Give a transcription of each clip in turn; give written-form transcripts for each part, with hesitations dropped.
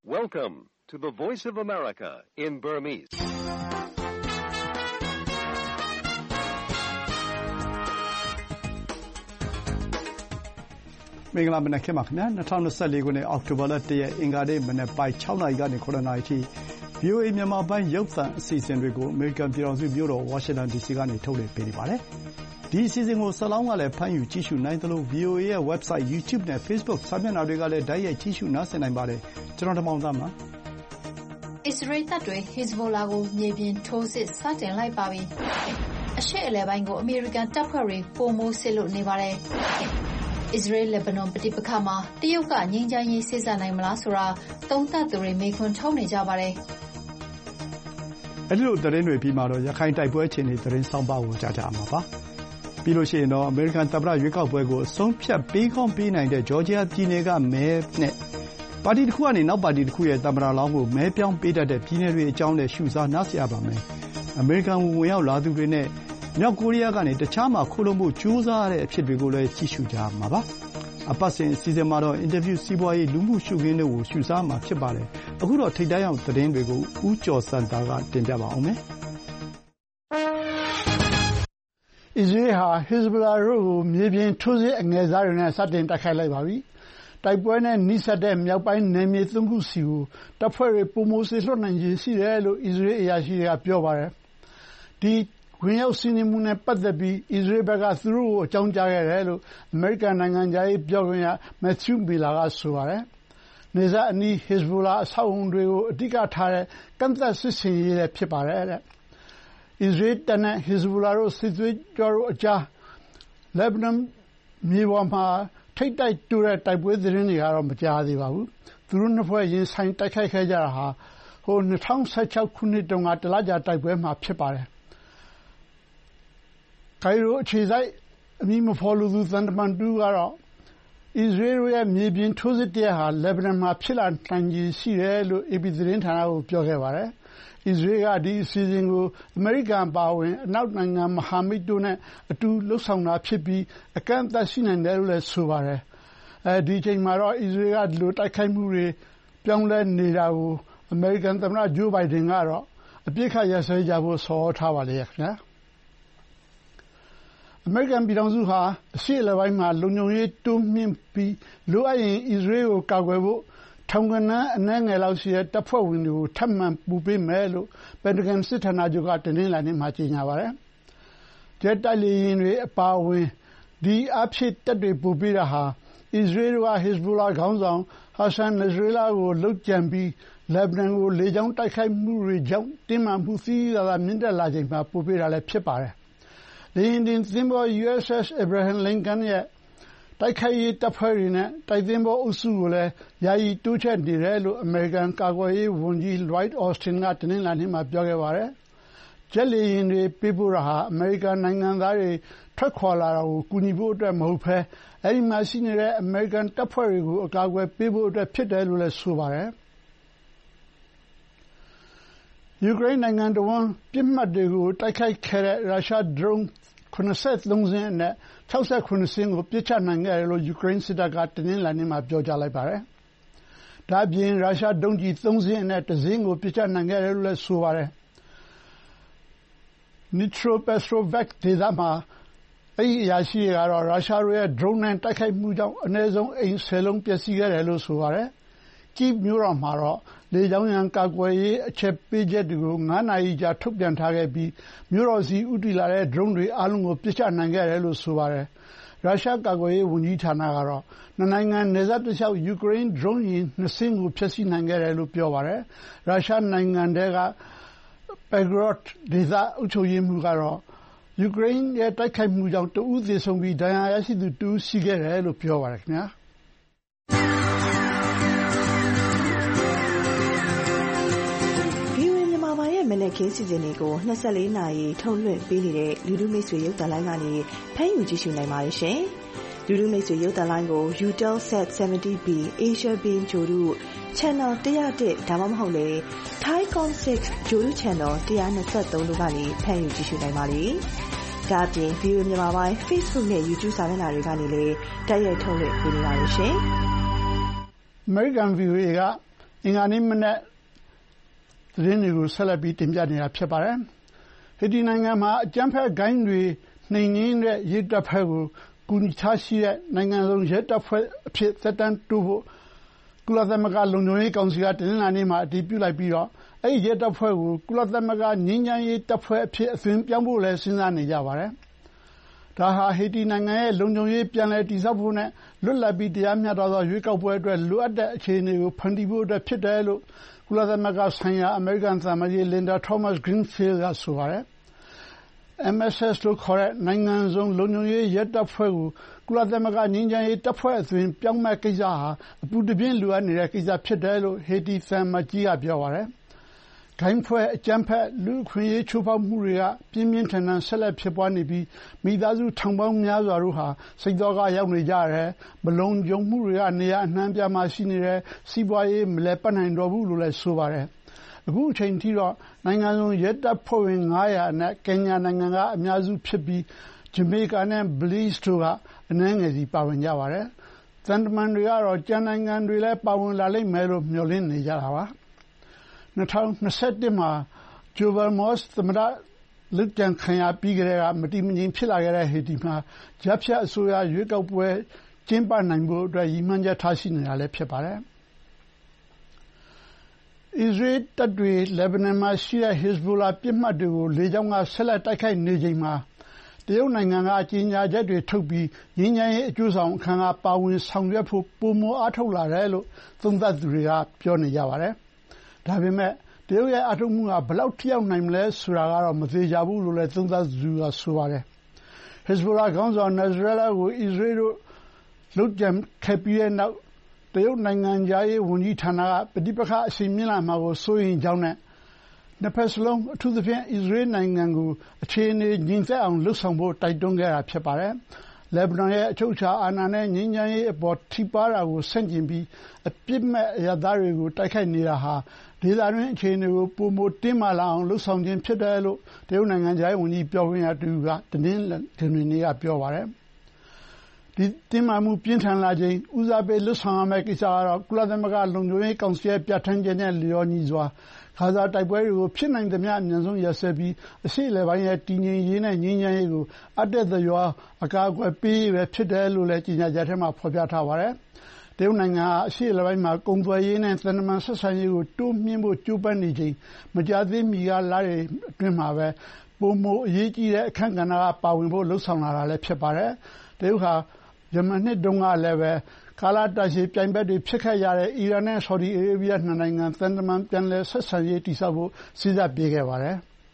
Welcome to the Voice of America in Burmese. ။မင်္ဂလာမနက်ခင်းပါခင်ဗျာ2024ခုနှစ်အောက်တိုဘာလ1ရက်အင်္ဂါနေ့မနက်ပိုင်း6နာရီကနေ9နာရီထိ VOA မြန်မာပိုင်းရုပ်သံအစီအစဉ်တွေကိုအမေရိကန်ပြည်ထောင်စုမြို့တော်ဝါရှင်တန် DC ကနေထုတ်လွှင့်ပေးနေပါတယ်။ဒီအစီအစဉ်ကိုဆက်လောင်းကလည်းဖမ်းယူကြည့်ရှုနိုင်သလို VOA ရဲ့ website, YouTube နဲ့ Facebook စာမျက်နှာတွေကလည်းတိုက်ရိုက်ကြည့်ရှုနားဆင်နိုင်ပါတယ်။ကျွန်တော်ဓမ္မအောင်သားပါ။အစ္စရေးတပ်တွေ Hezbollah ကိုမြေပြင်ထိုးစစ်စတင်လိုက်ပါပြီ။အရှေ့အလယ်ပိုင်းကိုအမေရိကန်တပ်ဖွဲ့တွေပိုမိုဆစ်လွတ်နေပါတယ်။အစ္စရေး-လက်ဘနွန်ပဋိပက္ခမှာတရုတ်ကငြိမ်းချမ်းရေးစေ့စပ်နိုင်မလားဆိုတာသုံးသပ်သူတွေမေးခွန်းထုတ်နေကြပါတယ်။အဲဒီလိုသတင်းတွေပြီးမှတော့ရခိုင်တိုက်ပွဲအခြေအနေသတင်းဆောင်းပါးကိုကြားကြရမှာပါ။ပြီးလို့ရှိရင်တော့အမေရိကန်သမ္မတရွေးကောက်ပွဲကိုအဆုံးဖြတ်ပေးကောင်းပေးနိုင်တဲ့ဂျော်ဂျီယာပြည်နယ်ကမဲနဲ့ပါတီတစ်ခုကနေနောက်ပါတီတစ်ခုရဲ့သမ္မတလောင်းကိုမဲပြောင်းပေးတတ်တဲ့ပြည်နယ်တွေအကြောင်းလည်းရှုစားနားဆင်ရပါမယ်။အမေရိကန်ဝင်ရောက်လာသူတွေနဲ့မြောက်ကိုရီးယားကနေတခြားမှာခိုးလုံမှုကြိုးစားရတဲ့အဖြစ်တွေကိုလည်းကြည့်ရှုကြမှာပါ။အပတ်စဉ်အစီအစဉ်မှာတော့အင်တာဗျူးစီးပွားရေးလူမှုရှုခင်းတွေကိုရှုစားမှာဖြစ်ပါတယ်။အခုတော့ထိပ်တန်းရောက်သတင်းတွေကိုဦးကျော်စံတာကတင်ပြပါအောင်မယ်။အစ္စရေးဟာ Hezbollah တို့ကိုမြေပြင်ထိုးစစ်အငယ်စားတွေနဲ့စတင်တိုက်ခိုက်လိုက်ပါပြီ။တိုက်ပွဲနဲ့နှိစက်တဲ့မြောက်ပိုင်းနယ်မြေ3ခုစီကိုတပ်ဖွဲ့တွေပိုမိုစေလွှတ်နိုင်ခြင်းရှိတယ်လို့အစ္စရေးအရာရှိတွေကပြောပါတယ်။ဒီဝင်ရောက်စီးနင်းမှုနဲ့ပတ်သက်ပြီးအစ္စရေးဘက်ကသူတို့ကိုအကြောင်းကြားခဲ့တယ်လို့အမေရိကန်နိုင်ငံခြားရေးပြောခွင့်ရ Matthew Miller ကဆိုပါတယ်။နယ်စပ်အနီး Hezbollah အဆောက်အအုံတွေကိုအဓိကထားတဲ့ကန့်သတ်စစ်ဆင်ရေးလည်းဖြစ်ပါတယ်တဲ့။အစ္စရေးတပ်နဲ့ Hezbollah တို့စစ်သွေးကြွတို့အကြားလက်ဘနွန်မြေပေါ်မှာထိပ်တိုက်တိုးတဲ့တိုက်ပွဲသတင်းတွေကတော့မကြားသေးပါဘူး။သူတို့နှစ်ဖွဲ့ရင်ဆိုင်တိုက်ခိုက်ခဲ့ကြတာဟာ2016ခုနှစ်တုန်းကတလကြာတိုက်ပွဲမှာဖြစ်ပါတယ်။ကိုင်ရိုအခြေစိုက်အမည်မဖော်လိုသူသံတမန်တူကတော့အစ္စရေးရဲ့မြေပြင်ထိုးစစ်တရပ်ဟာလက်ဘနွန်မှာဖြစ်လာနိုင်ခြေရှိတယ်လို့ AP သတင်းဌာနကိုပြောခဲ့ပါတယ်။အစ္စရေးကဒီအစီအစဉ်ကိုအမေရိကန်ပါဝင်အနောက်နိုင်ငံမဟာမိတ်တို့နဲ့အတူလှုပ်ဆောင်တာဖြစ်ပြီးအကန့်အသတ်ရှိနိုင်တယ်လို့လည်းဆိုပါတယ်။ဒီအချိန်မှာတော့အစ္စရေးကဒီလိုတိုက်ခိုက်မှုတွေပြောင်းလဲနေတာကိုအမေရိကန်သမ္မတဂျိုးဘိုင်ဒန်ကတော့အပြစ်ခတ်ရစဲကြဖို့ဆော်ဩထားပါလေခင်ဗျာ။အမေရိကန်ပြည်ထောင်စုဟာအရှေ့အလယ်ပိုင်းမှာလုံခြုံရေးတိုးမြှင့်ပြီးလိုအပ်ရင်အစ္စရေးကိုကာကွယ်ဖို့ထောင်ဂဏန်းအနည်းငယ်လောက်ရှိတဲ့တပ်ဖွဲ့ဝင်တွေကိုထပ်မံပို့ပေးမယ်လို့ပန်တဂန်စစ်ဌာနချုပ်ကတနင်္လာနေ့မှာကြေညာပါတယ်။ဂျက်တိုက်လေယာဉ်တွေအပါအဝင်ဒီအားဖြည့်တပ်တွေပို့ပေးတာဟာအစ္စရေးက Hezbollah ခေါင်းဆောင် Hassan Nasrallah ကိုလုပ်ကြံပြီးလက်ဘနွန်ကိုလေကြောင်းတိုက်ခိုက်မှုတွေကြောင့်တင်းမာမှုသိသိသာသာမြင့်တက်လာချိန်မှာပို့ပေးတာလည်းဖြစ်ပါတယ်။လေယာဉ်တင်သင်္ဘော USS Abraham Lincoln ရဲ့တိုက်ခိုက်ရေးတပ်ဖွဲ့တွေနဲ့တိုက်သင်္ဘောအုပ်စုကိုလည်းယာယီတိုးချဲ့နေတယ်လို့အမေရိကန်ကာကွယ်ရေးဝန်ကြီး Lloyd Austin ကတနင်္လာနေ့မှာပြောခဲ့ပါတယ်။ဂျက်လေယာဉ်တွေပေးပို့တာဟာအမေရိကန်နိုင်ငံသားတွေထွက်ခွာလာတာကိုကူညီဖို့အတွက်မဟုတ်ဘဲအဲဒီမှာရှိနေတဲ့အမေရိကန်တပ်ဖွဲ့တွေကိုအကာအကွယ်ပေးဖို့အတွက်ဖြစ်တယ်လို့လည်းဆိုပါတယ်။ယူကရိန်းနိုင်ငံတဝန်းပစ်မှတ်တွေကိုတိုက်ခိုက်ခဲ့တဲ့ရုရှားဒရုန်း73စင်းအနက်68စင်းကိုပစ်ချနိုင်ခဲ့တယ်လို့ယူကရိန်းစစ်တပ်ကတနင်္လာနေ့မှာပြောကြားလိုက်ပါတယ်။ဒါ့အပြင်ရုရှားဒုံးကျည်3စင်းအနက်1စင်းကိုပစ်ချနိုင်ခဲ့တယ်လို့လည်းဆိုပါတယ်။ Dnipropetrovsk ဒေသမှာအဲဒီအရာရှိတွေကတော့ရုရှားတို့ရဲ့ဒရုန်းနဲ့တိုက်ခိုက်မှုကြောင့်အနည်းဆုံးအိမ်10လုံးပျက်စီးခဲ့တယ်လို့ဆိုပါတယ်။ Kyiv မြို့တော်မှာတော့လေကြောင်းရန်ကာကွယ်ရေးအချက်ပေးချက်တွေကို9နာရီကြာထုတ်ပြန်ထားခဲ့ပြီးမြို့တော်ဆီဦးတည်လာတဲ့ဒရုန်းတွေအားလုံးကိုပစ်ချနိုင်ခဲ့တယ်လို့ဆိုပါတယ်။ရုရှားကာကွယ်ရေးဝန်ကြီးဌာနကတော့နှစ်နိုင်ငံနယ်စပ်တလျှောက်ယူကရိန်းဒရုန်းယာဉ်2စင်းကိုဖျက်ဆီးနိုင်ခဲ့တယ်လို့ပြောပါတယ်။ရုရှားနိုင်ငံထဲက Belgorod ဒေသအုပ်ချုပ်ရေးမှူးကတော့ယူကရိန်းရဲ့တိုက်ခိုက်မှုကြောင့်တဦးသေဆုံးပြီးဒဏ်ရာရရှိသူတဦးရှိခဲ့တယ်လို့ပြောပါတယ်ခင်ဗျာ။မနက်ခင်းစီစဉ်တွေကို24နာရီထုတ်လွှင့်ပေးနေတဲ့လူထုမိတ်ဆွေရုပ်သံလိုင်းကနေဖမ်းယူကြည့်ရှုနိုင်ပါတယ်ရှင်။လူထုမိတ်ဆွေရုပ်သံလိုင်းကို Utelsat 70B Asia Beam ဂြိုလ်တု Channel 101ဒါမှမဟုတ်လေ Thaicom 6ဂြိုလ်တု Channel 123တို့ကနေဖမ်းယူကြည့်ရှုနိုင်ပါတယ်။ဒါ့အပြင် VOA မြန်မာပိုင်း Facebook နဲ့ YouTube စာမျက်နှာတွေကနေလည်းတိုက်ရိုက်ထုတ်လွှင့်ပေးနေပါတယ်ရှင်။ American VOA ကအင်္ဂါနေ့မနက်သတင်းတွေကိုဆက်လက်ပြီးတင်ပြနေတာဖြစ်ပါတယ်။ဟေတီနိုင်ငံမှာအကြမ်းဖက်ဂိုဏ်းတွေနှိမ်နင်းတဲ့ရဲတပ်ဖွဲ့ကိုကူညီထားရှိတဲ့နိုင်ငံလုံးရဲတပ်ဖွဲ့အဖြစ်သက်တမ်းတိုးဖို့ကုလသမဂ္ဂလုံခြုံရေးကောင်စီကတနင်္လာနေ့မှာအတည်ပြုလိုက်ပြီးအဲဒီရဲတပ်ဖွဲ့ကိုကုလသမဂ္ဂငြိမ်းချမ်းရေးတပ်ဖွဲ့အဖြစ်အသွင်ပြောင်းဖို့လည်းစဉ်းစားနေကြပါတယ်။ဒါဟာဟေတီနိုင်ငံရဲ့လုံခြုံရေးပြန်လည်တည်ဆောက်ဖို့နဲ့လွတ်လပ်ပြီးတရားမျှတသောရွေးကောက်ပွဲအတွက်လိုအပ်တဲ့အခြေအနေကိုဖန်တီးဖို့အတွက်ဖြစ်တယ်လို့ကုလသမဂ္ဂဆိုင်ရာအမေရိကန်သံအမတ်ကြီး Linda Thomas-Greenfield ကဆိုပါတယ်။ MSS လို့ခေါ်တဲ့နိုင်ငံစုံလုံခြုံရေးရဲတပ်ဖွဲ့ကိုကုလသမဂ္ဂငြိမ်းချမ်းရေးတပ်ဖွဲ့အသွင်ပြောင်းမယ့်ကိစ္စဟာအပူတပြင်းလိုအပ်နေတဲ့ကိစ္စဖြစ်တယ်လို့ဟေတီသံအမတ်ကြီးကပြောပါတယ်။ဂိုဏ်းဖွဲ့အကြမ်းဖက်လူ့အခွင့်အရေးချိုးဖောက်မှုတွေကပြင်းပြင်းထန်ထန်ဆက်လက်ဖြစ်ပွားနေပြီးမိသားစုထောင်ပေါင်းများစွာတို့ဟာစိတ်သောကရောက်နေကြတယ်။မလုံခြုံမှုတွေကနေရာအနှံ့အပြားမှာရှိနေတယ်။စီးပွားရေးမလည်ပတ်နိုင်တော့ဘူးလို့လည်းဆိုပါတယ်။အခုအချိန်ထိတော့နိုင်ငံစုံရဲတပ်ဖွဲ့ဝင်900အနက်ကင်ညာနိုင်ငံကအများစုဖြစ်ပြီးဂျမေကာနဲ့ဘလီဇ်တို့ကအနည်းငယ်စီပါဝင်ကြပါတယ်။သံတမန်တွေကတော့ကျန်နိုင်ငံတွေလည်းပါဝင်လာလိမ့်မယ်လို့မျှော်လင့်နေကြတာပါ။2021မှာဂျိုဗယ်မော့စ်သမ္မတလုပ်ကြံခံရပြီးကတည်းကမတည်မငြိမ်ဖြစ်လာခဲ့တဲ့ဟေတီမှာကြားဖြတ်အစိုးရရွေးကောက်ပွဲကျင်းပနိုင်ဖို့အတွက်ရည်မှန်းချက်ထားရှိနေတာလည်းဖြစ်ပါတယ်။အစ္စရေးတပ်တွေလက်ဘနွန်မှာရှိတဲ့ဟက်ဇ်ဘိုလာပစ်မှတ်တွေကိုလေကြောင်းကဆက်လက်တိုက်ခိုက်နေချိန်မှာတရုတ်နိုင်ငံကကြေညာချက်တွေထုတ်ပြီးငြိမ်းချမ်းရေးအကျိုးဆောင်အခန်းကပါဝင်ဆောင်ရွက်ဖို့ပိုမိုအားထုတ်လာတယ်လို့သုံးသပ်သူတွေကပြောနေကြပါတယ်။ဒါပေမဲ့တရုတ်ရဲ့အားထုတ်မှုကဘယ်လောက်ထိရောက်နိုင်မလဲဆိုတာကတော့မသေချာဘူးလို့လည်းသုံးသပ်သူကဆိုပါတယ်။ဟက်ဇ်ဘိုလာခေါင်းဆောင်နာစရက်လာကိုအစ္စရေးတို့လုပ်ကြံခဲ့ပြီးတဲ့နောက်တရုတ်နိုင်ငံခြားရေးဝန်ကြီးဌာနကပဋိပက္ခအရှိန်မြင့်လာမှာကိုစိုးရိမ်ကြောင်းနဲ့နှစ်ဖက်စလုံးအထူးသဖြင့်အစ္စရေးနိုင်ငံကိုအခြေအနေငြိမ်သက်အောင်လုပ်ဆောင်ဖို့တိုက်တွန်းခဲ့တာဖြစ်ပါတယ်။လက်ဘနွန်ရဲ့အချုပ်အခြာအာဏာနဲ့ငြိမ်းချမ်းရေးအပေါ်ထိပါးတာကိုဆန့်ကျင်ပြီးအပြစ်မဲ့အရပ်သားတွေကိုတိုက်ခိုက်နေတာဟာဒေသတွင်းအခြေအနေကိုပိုမိုတင်းမာလာအောင်လုပ်ဆောင်ခြင်းဖြစ်တယ်လို့တရုတ်နိုင်ငံခြားရေးဝန်ကြီးပြောခွင့်ရသူကတနင်္ဂနွေနေ့ကပြောပါတယ်။ဒီတင်းမာမှုပြင်းထန်လာချိန်ဦးစားပေးလုပ်ဆောင်ရမယ့်ကိစ္စကတော့ကုလသမဂ္ဂလုံခြုံရေးကောင်စီရဲ့ပြဋ္ဌာန်းချက်နဲ့လျော်ညီစွာဂါဇာတိုက်ပွဲတွေကိုဖြစ်နိုင်သမျှအမြန်ဆုံးရပ်စဲပြီးအရှေ့အလယ်ပိုင်းရဲ့တည်ငြိမ်ရေးနဲ့ငြိမ်းချမ်းရေးကိုအတက်သရောအကာအကွယ်ပေးရေးပဲဖြစ်တယ်လို့လည်းကြေညာချက်ထဲမှာဖော်ပြထားပါတယ်။တရုတ်နိုင်ငံဟာအရှေ့အလယ်ပိုင်းမှာကုန်သွယ်ရေးနဲ့သံတမန်ဆက်ဆံရေးကိုတိုးမြှင့်ဖို့ကြိုးပမ်းနေချိန်မကြာသေးမီကလတွေအတွင်းမှာပဲပိုမိုအရေးကြီးတဲ့အခန်းကဏ္ဍကပါဝင်ဖို့လှုံ့ဆော်လာတာလည်းဖြစ်ပါတယ်။တရုတ်ဟာယမန်နှစ်တုန်းကလည်းပဲကာလတာရှည်ပြိုင်ဘက်တွေဖြစ်ခဲ့ကြတဲ့အီရန်နဲ့ဆော်ဒီအာရေဗျနှစ်နိုင်ငံသံတမန်ပြန်လည်ဆက်ဆံရေးတည်ဆောက်ဖို့စဉ်းစားပေးခဲ့ပါတယ်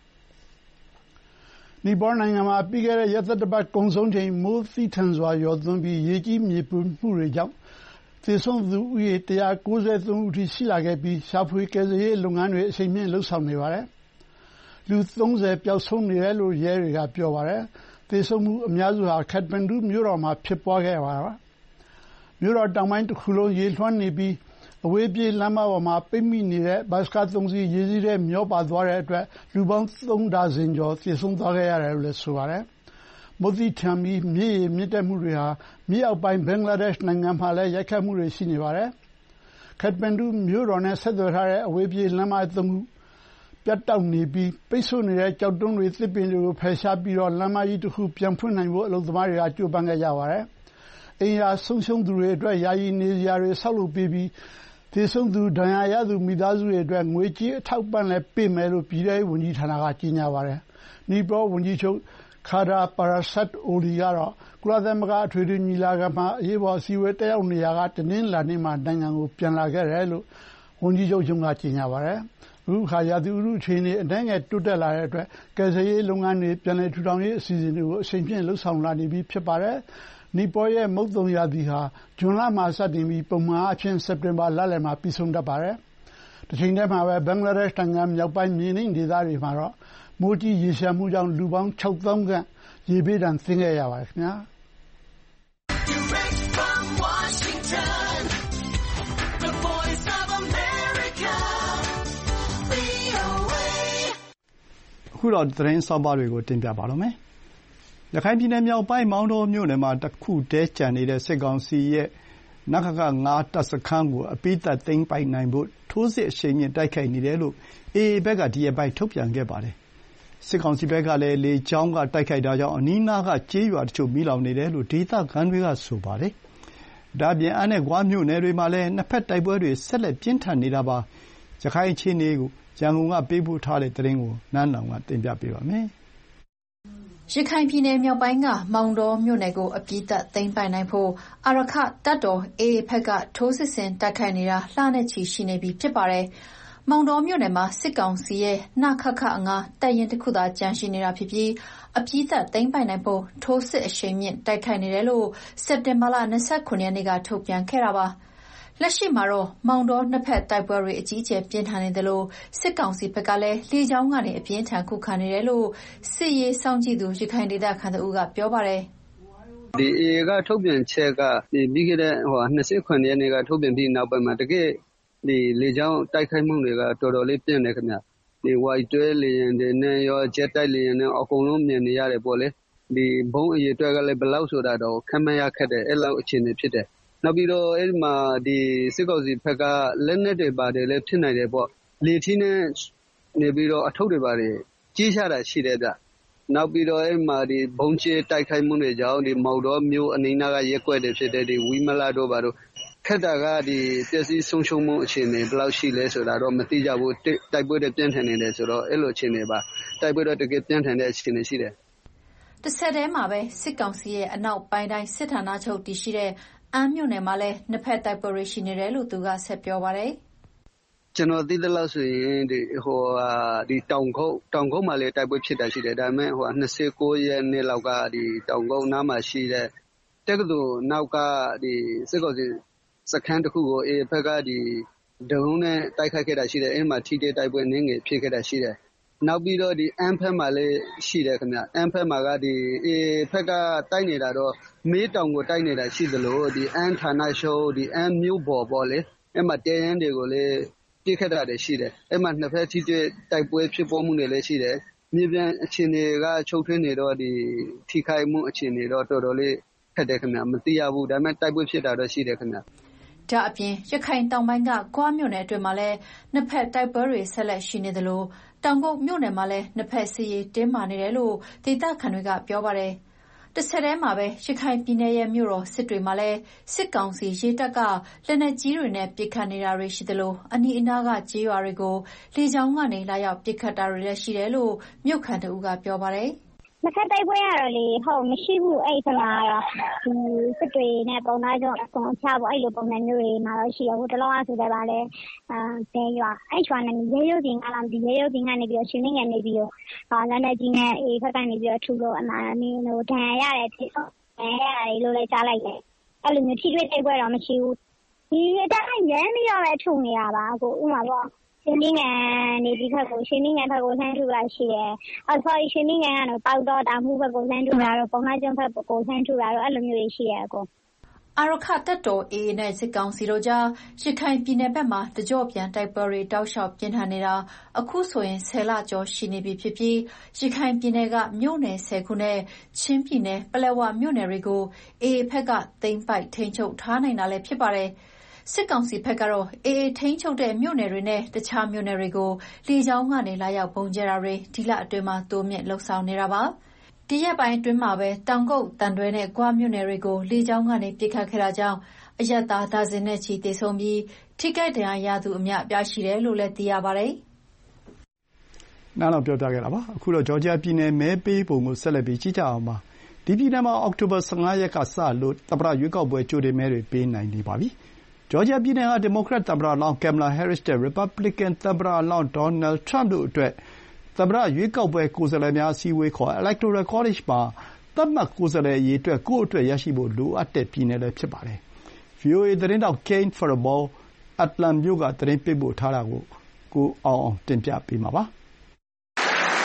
။နီပေါနိုင်ငံမှာပြီးခဲ့တဲ့ရက်သတ္တပတ်ကုန်ဆုံးချိန်မိုးသည်းထန်စွာရွာသွန်းပြီးရေကြီးမြေပြိုမှုတွေကြောင့်သေဆုံးသူဦးရေ193ဦးထိရှိလာခဲ့ပြီးရှာဖွေကယ်ဆယ်ရေးလုပ်ငန်းတွေအရှိန်မြင့်လုပ်ဆောင်နေပါတယ်။လူ30ပျောက်ဆုံးနေတယ်လို့ရဲတွေကပြောပါတယ်။သေဆုံးမှုအများစုဟာခက်တမန်ဒူမြို့တော်မှာဖြစ်ပွားခဲ့ပါတာ။မြို့တော်တောင်ပိုင်းတစ်ခုလုံးရေလွှမ်းနေပြီးအဝေးပြေးလမ်းမပေါ်မှာပိတ်မိနေတဲ့ဘတ်စကား3စီးရေစီးထဲမျောပါသွားတဲ့အတွက်လူပေါင်း3ဒါဇင်ကျော်သေဆုံးသွားခဲ့ရတယ်လို့လည်းဆိုပါတယ်။မိုးသည်းထန်ပြီးမြစ်ရေမြင့်တက်မှုတွေဟာမြေအောက်ပိုင်းဘင်္ဂလားဒေ့ရှ်နိုင်ငံမှာလည်းရိုက်ခတ်မှုတွေရှိနေပါတယ်။ခက်တမန်ဒူမြို့တော်နဲ့ဆက်သွယ်ထားတဲ့အဝေးပြေးလမ်းမ3ခုပြတ်တောက်နေပြီးပိတ်ဆို့နေတဲ့ကျောက်တုံးတွေသစ်ပင်တွေကိုဖယ်ရှားပြီးလမ်းမကြီးတစ်ခုပြန်ဖွင့်နိုင်ဖို့အလုပ်သမားတွေကကြိုးပမ်းခဲ့ကြပါတယ်။အိမ်ယာဆုံးရှုံးသူတွေအတွက်ယာယီနေရာတွေဆောက်လုပ်ပေးပြီးသေဆုံးသူဒဏ်ရာရသူမိသားစုတွေအတွက်ငွေကြေးအထောက်ပံ့လည်းပေးမယ်လို့ပြည်ထောင်စုဝန်ကြီးဌာနကကြေညာပါတယ်။နီပေါဝန်ကြီးချုပ်ခါဒါပါရာဆတ်အိုလီကတော့ကုလသမဂ္ဂအထွေထွေညီလာခံမှာအရေးပေါ်အစည်းအဝေးတက်ရောက်နေရာကတနင်္လာနေ့မှာနိုင်ငံကိုပြန်လာခဲ့တယ်လို့ဝန်ကြီးချုပ်ရုံးကကြေညာပါတယ်။အခုခါရာသီဥတုအခြေအနေအတိုင်းငယ်တိုးတက်လာတဲ့အတွက်ကယ်ဆယ်ရေးလုပ်ငန်းတွေပြန်လည်ထူထောင်ရေးအစီအစဉ်တွေကိုအရှိန်ဖြင့်လှုပ်ဆောင်လာနေပြီဖြစ်ပါတယ်။နီပေါရဲ့မုတ်သုံရာသီဟာဇွန်လမှာစတင်ပြီးပုံမှန်အားဖြင့်စက်တင်ဘာလလယ်မှာပြီးဆုံးတတ်ပါတယ်။တစ်ချိန်တည်းမှာပဲဘင်္ဂလားဒေ့ရှ်နိုင်ငံမြောက်ပိုင်းမြေနိမ့်ဒေသတွေမှာတော့မိုးကြီးရေလျှံမှုကြောင့်လူပေါင်း6000ခန့်ရေဘေးဒဏ်သင့်ခဲ့ရပါတယ်ခင်ဗျာ။အခုတော့သတင်းဆောင်းပါးတွေကိုတင်ပြပါတော့မယ်။ရခိုင်ပြည်နယ်မြောက်ပိုင်းမောင်တောမြို့နယ်မှာတစ်ခုတည်းကျန်နေတဲ့စစ်ကောင်စီရဲ့နခခ-5 တပ်စခန်းကိုအပြီးသတ်သိမ်းပိုက်နိုင်ဖို့ထိုးစစ်အရှိန်မြှင့်တိုက်ခိုက်နေတယ်လို့ AA ဘက်ကဒီရက်ပိုင်းထုတ်ပြန်ခဲ့ပါတယ်။စစ်ကောင်စီဘက်ကလည်းလေကြောင်းကတိုက်ခိုက်တာကြောင့်အနီးနားကကျေးရွာတချို့မီးလောင်နေတယ်လို့ဒေသခံတွေကဆိုပါတယ်။ဒါ့အပြင်အမ်းနဲ့ဂွမြို့နယ်တွေမှာလည်းနှစ်ဘက်တိုက်ပွဲတွေဆက်လက်ပြင်းထန်နေတာပါ။ရခိုင်အခြေအနေကိုရန်ကုန်ကပေးပို့ထားတဲ့သတင်းကိုနန်းလောင်ဝ်ကတင်ပြပေးပါမယ်။ရခိုင်ပြည်နယ်မြောက်ပိုင်းကမောင်တောမြို့နယ်ကိုအပြီးသတ်သိမ်းပိုက်နိုင်ဖို့အာရက္ခတပ်တော် AA ဘက်ကထိုးစစ်ဆင်တိုက်ခိုက်နေတာလနဲ့ချီရှိနေပြီဖြစ်ပါတယ်။မောင်တောမြို့နယ်မှာစစ်ကောင်စီရဲ့နခခ-5 တပ်ရင်းတစ်ခုသာကျန်ရှိနေတာဖြစ်ပြီးအပြီးသတ်သိမ်းပိုက်နိုင်ဖို့ထိုးစစ်အရှိန်မြင့်တိုက်ခိုက်နေတယ်လို့စက်တင်ဘာလ29 ရက်နေ့ကထုတ်ပြန်ခဲ့တာပါ။လက်ရှိမှာတော့မောင်တောနှစ်ဖက်တိုက်ပွဲတွေအကြီးအကျယ်ပြင်းထန်နေတယ်လို့စစ်ကောင်စီဘက်ကလည်းလေကြောင်းကနေအပြင်းထန်ခုခံနေတယ်လို့စစ်ရေးစောင့်ကြည့်သူရခိုင်ဒေသခံတို့ကပြောပါတယ်။ AA ကထုတ်ပြန်ချက်ကပြီးခဲ့တဲ့29 ရက်နေ့ကထုတ်ပြန်ပြီးနောက်ပိုင်းမှာတကယ်လေကြောင်းတိုက်ခိုက်မှုတွေကတော်တော်လေးပြင်းတယ်ခင်ဗျ။ Y12 လေယာဉ်တွေနဲ့ရောဂျက်တိုက်လေယာဉ်နဲ့အကုန်လုံးမြင်နေရတယ်ပေါ့လေ။ဘုံအရေအတွက်ကလည်းဘယ်လောက်ဆိုတာတော့ခန့်မှန်းရခက်တယ်အဲ့လောက်အခြေအနေဖြစ်တယ်။နောက်ပြီးတော့အဲ့ဒီမှာစစ်ကောင်စီဘက်ကလက်နက်တွေပါတယ်လည်းဖြစ်နိုင်တယ်ပေါ့လေထီးနဲ့နေပြီးတော့အထုပ်တွေပါတယ်ကြီးချတာရှိတယ်ဗျနောက်ပြီးတော့အဲ့မှာဘုံကျဲတိုက်ခိုက်မှုတွေကြောင့်မော်တော်မျိုးအနီးနားကရက်ွက်တွေဖြစ်တဲ့ဝီမလာတို့ဘာတို့ခက်တာကပျက်စီးဆုံးရှုံးမှုအခြေအနေဘယ်လောက်ရှိလဲဆိုတာတော့မသိကြဘူးတိုက်ပွဲတွေပြင်းထန်နေတယ်ဆိုတော့အဲ့လိုအခြေအနေပါတိုက်ပွဲတော့တကယ်ပြင်းထန်တဲ့အခြေအနေရှိတယ်တစ်ဆက်တည်းမှာပဲစစ်ကောင်စီရဲ့အနောက်ပိုင်းတိုင်းစစ်ဌာနချုပ်တည်ရှိတဲ့အမ်းမြို့နယ်မှာလည်းနှစ်ဖက်တိုက်ပွဲတွေရှိနေတယ်လို့သူကဆက်ပြောပါတယ်ကျွန်တော်သိသလောက်ဆိုရင်တောင်ကုန်းမှာလည်းတိုက်ပွဲဖြစ်တာရှိတယ်ဒါပေမဲ့29 ရက်နေ့လောက်ကတောင်ကုန်းနားမှာရှိတဲ့တက္ကသိုလ်နောက်ကစစ်ကောင်စီစခန်းတစ်ခုကိုဘက်ကဒရုန်းနဲ့တိုက်ခိုက်ခဲ့တာရှိတယ်အဲ့မှာထိတဲ့တိုက်ပွဲနည်းငယ်ဖြစ်ခဲ့တာရှိတယ်နောက်ပြီးတော့အမ်းဖက်မှာလည်းရှိတယ်ခင်ဗျအမ်းဖက်မှာကဖက်ကတိုက်နေတာတော့မေးတောင်ကိုတိုက်နေတာရှိသလိုအမ်းဌာနချုပ်အမ်းမြို့ပေါ်ပေါ့လေအဲ့မှာတဲရန်တွေကိုလည်းပြစ်ခတ်တာတွေရှိတယ်အဲ့မှာနှစ်ဖက်ထိတဲ့တိုက်ပွဲဖြစ်ပေါ်မှုတွေလည်းရှိတယ်မြေပြင်အခြေအနေကချုပ်ထွင်းနေတော့ထိခိုက်မှုအခြေအနေတော့တော်တော်လေးခက်တယ်ခင်ဗျမသိရဘူးဒါပေမဲ့တိုက်ပွဲဖြစ်တာတော့ရှိတယ်ခင်ဗျဒါအပြင်ရခိုင်တောင်ပိုင်းကဂွမြို့နယ်အတွင်းမှာလည်းနှစ်ဖက်တိုက်ပွဲတွေဆက်လက်ရှိနေသလိုတောင်ကုတ်မြို့နယ်မှာလည်းနှစ်ဖက်စစ်ရေးတင်းမာနေတယ်လို့ဒေသခံတွေကပြောပါတယ်။တစ်ဆက်တည်းမှာပဲရခိုင်ပြည်နယ်ရဲ့မြို့တော်စစ်တွေမှာလည်းစစ်ကောင်စီရေတပ်ကလက်နက်ကြီးတွေနဲ့ပစ်ခတ်နေတာတွေရှိသလိုအနီးအနားကကျေးရွာတွေကိုလေကြောင်းကနေလာရောက်ပစ်ခတ်တာတွေလည်းရှိတယ်လို့မြို့ခံတို့ကပြောပါတယ်။နှစ်ဖက်တိုက်ပွဲရတော့လေမရှိဘူးအဲ့ဒီမှာစစ်တွေနဲ့ပုံသားကြောင့်အကုန်ချပေါ့အဲ့လိုပုံစံမျိုးတွေမှာတော့ရှိရဟိုတလောကဆိုတော့ဗာလဲဘဲရွာအဲ့ရွာနဲ့ရေရုပ်တင်ကလာဒီရေရုပ်တင်ကနေပြီးတော့ရှင်နေငယ်နေပြီးတော့လက်နေကြီးနဲ့ဖက်ကနေပြီးတော့ထူလို့အမှန်နင်းဟိုဒဏ်ရရတယ်ဖြစ်တော့ရတယ်လို့လည်းကြားလိုက်တယ်အဲ့လိုမျိုးထိတွေ့တိုက်ပွဲတော့မရှိဘူးဒီအတိုင်းရမ်းပြီးတော့ပဲထုံနေရပါကိုဥမာပေါ့ရှင်နေငယ်နေပြီးခက်ကိုရှင်နေငယ်ဖက်ကိုဆန်းထူလာရှိတယ်ရှင်နေငယ်ကတော့ပေါက်တော့တာမှုဖက်ကိုဆန်းထူလာတော့ပုံမှန်ကျုံဖက်ကိုဆန်းထူလာတော့အဲ့လိုမျိုးတွေရှိရအကုန်အာရခတပ်တော် AA နဲ့စစ်ကောင်စီတို့ကြားရခိုင်ပြည်နယ်ဘက်မှာတကြော့ပြန်တိုက်ပွဲတွေတောက်လျှောက်ပြင်းထန်နေတာအခုဆိုရင်10 လကျော်ရှိနေပြီဖြစ်ပြီးရခိုင်ပြည်နယ်ကမြို့နယ်10 ခုနဲ့ချင်းပြည်နယ်ပလက်ဝမြို့နယ်တွေကို AA ဘက်ကသိမ်းပိုက်ထိန်းချုပ်ထားနိုင်တာလည်းဖြစ်ပါတယ်စစ်ကောင်စီဘက်ကတော့ AA ထိန်းချုပ်တဲ့မြို့နယ်တွေနဲ့တခြားမြို့နယ်တွေကိုလေကြောင်းကနေလာရောက်ပုံကျဲတာတွေဒီလအတွင်းမှာတိုးမြင့်လှုပ်ဆောင်နေတာပါဒီရက်ပိုင်းအတွင်းမှာပဲတောင်ကုတ်တန်တွဲနဲ့ဂွမြို့နယ်တွေကိုလေကြောင်းကနေပစ်ခတ်ခဲ့တာကြောင့်အရပ်သားဒါဇင်နဲ့ချီသေဆုံးပြီးထိခိုက်ဒဏ်ရာရသူအများအပြားရှိတယ်လို့လည်းသိရပါတယ်။နားတော်ပြောပြခဲ့တာပါ။အခုတော့ဂျော်ဂျီယာပြည်နယ်မဲပေးပုံကိုဆက်လက်ပြီးကြည့်ကြအောင်ပါ။ဒီပြည်နယ်မှာအောက်တိုဘာ15 ရက်ကစလို့သမ္မတရွေးကောက်ပွဲကြိုတင်မဲတွေပေးနိုင်နေပါပြီ။ဂျော်ဂျီယာပြည်နယ်ဟာဒီမိုကရက်သမ္မတလောင်းကင်မလာဟဲရစ်တဲ့ရီပတ်ဘလီကန်သမ္မတလောင်းဒေါ်နယ်ထရမ့်တို့အတွက်သမ္မတရွေးကောက်ပွဲကိုယ်စားလှယ်များအစည်းအဝေးခေါ် Electoral College မှာသတ်မှတ်ကိုယ်စားလှယ်အရေအတွက်ကိုယ့်အတွက်ရရှိဖို့လိုအပ်တဲ့ပြည်နယ်လည်းဖြစ်ပါတယ်။ VOA သတင်းထောက် Kane Farabaugh အတ္တလန်မြို့ကသတင်းပေးပို့ထားတာကိုကိုအောင်အောင်တင်ပြပေးမှာပါ။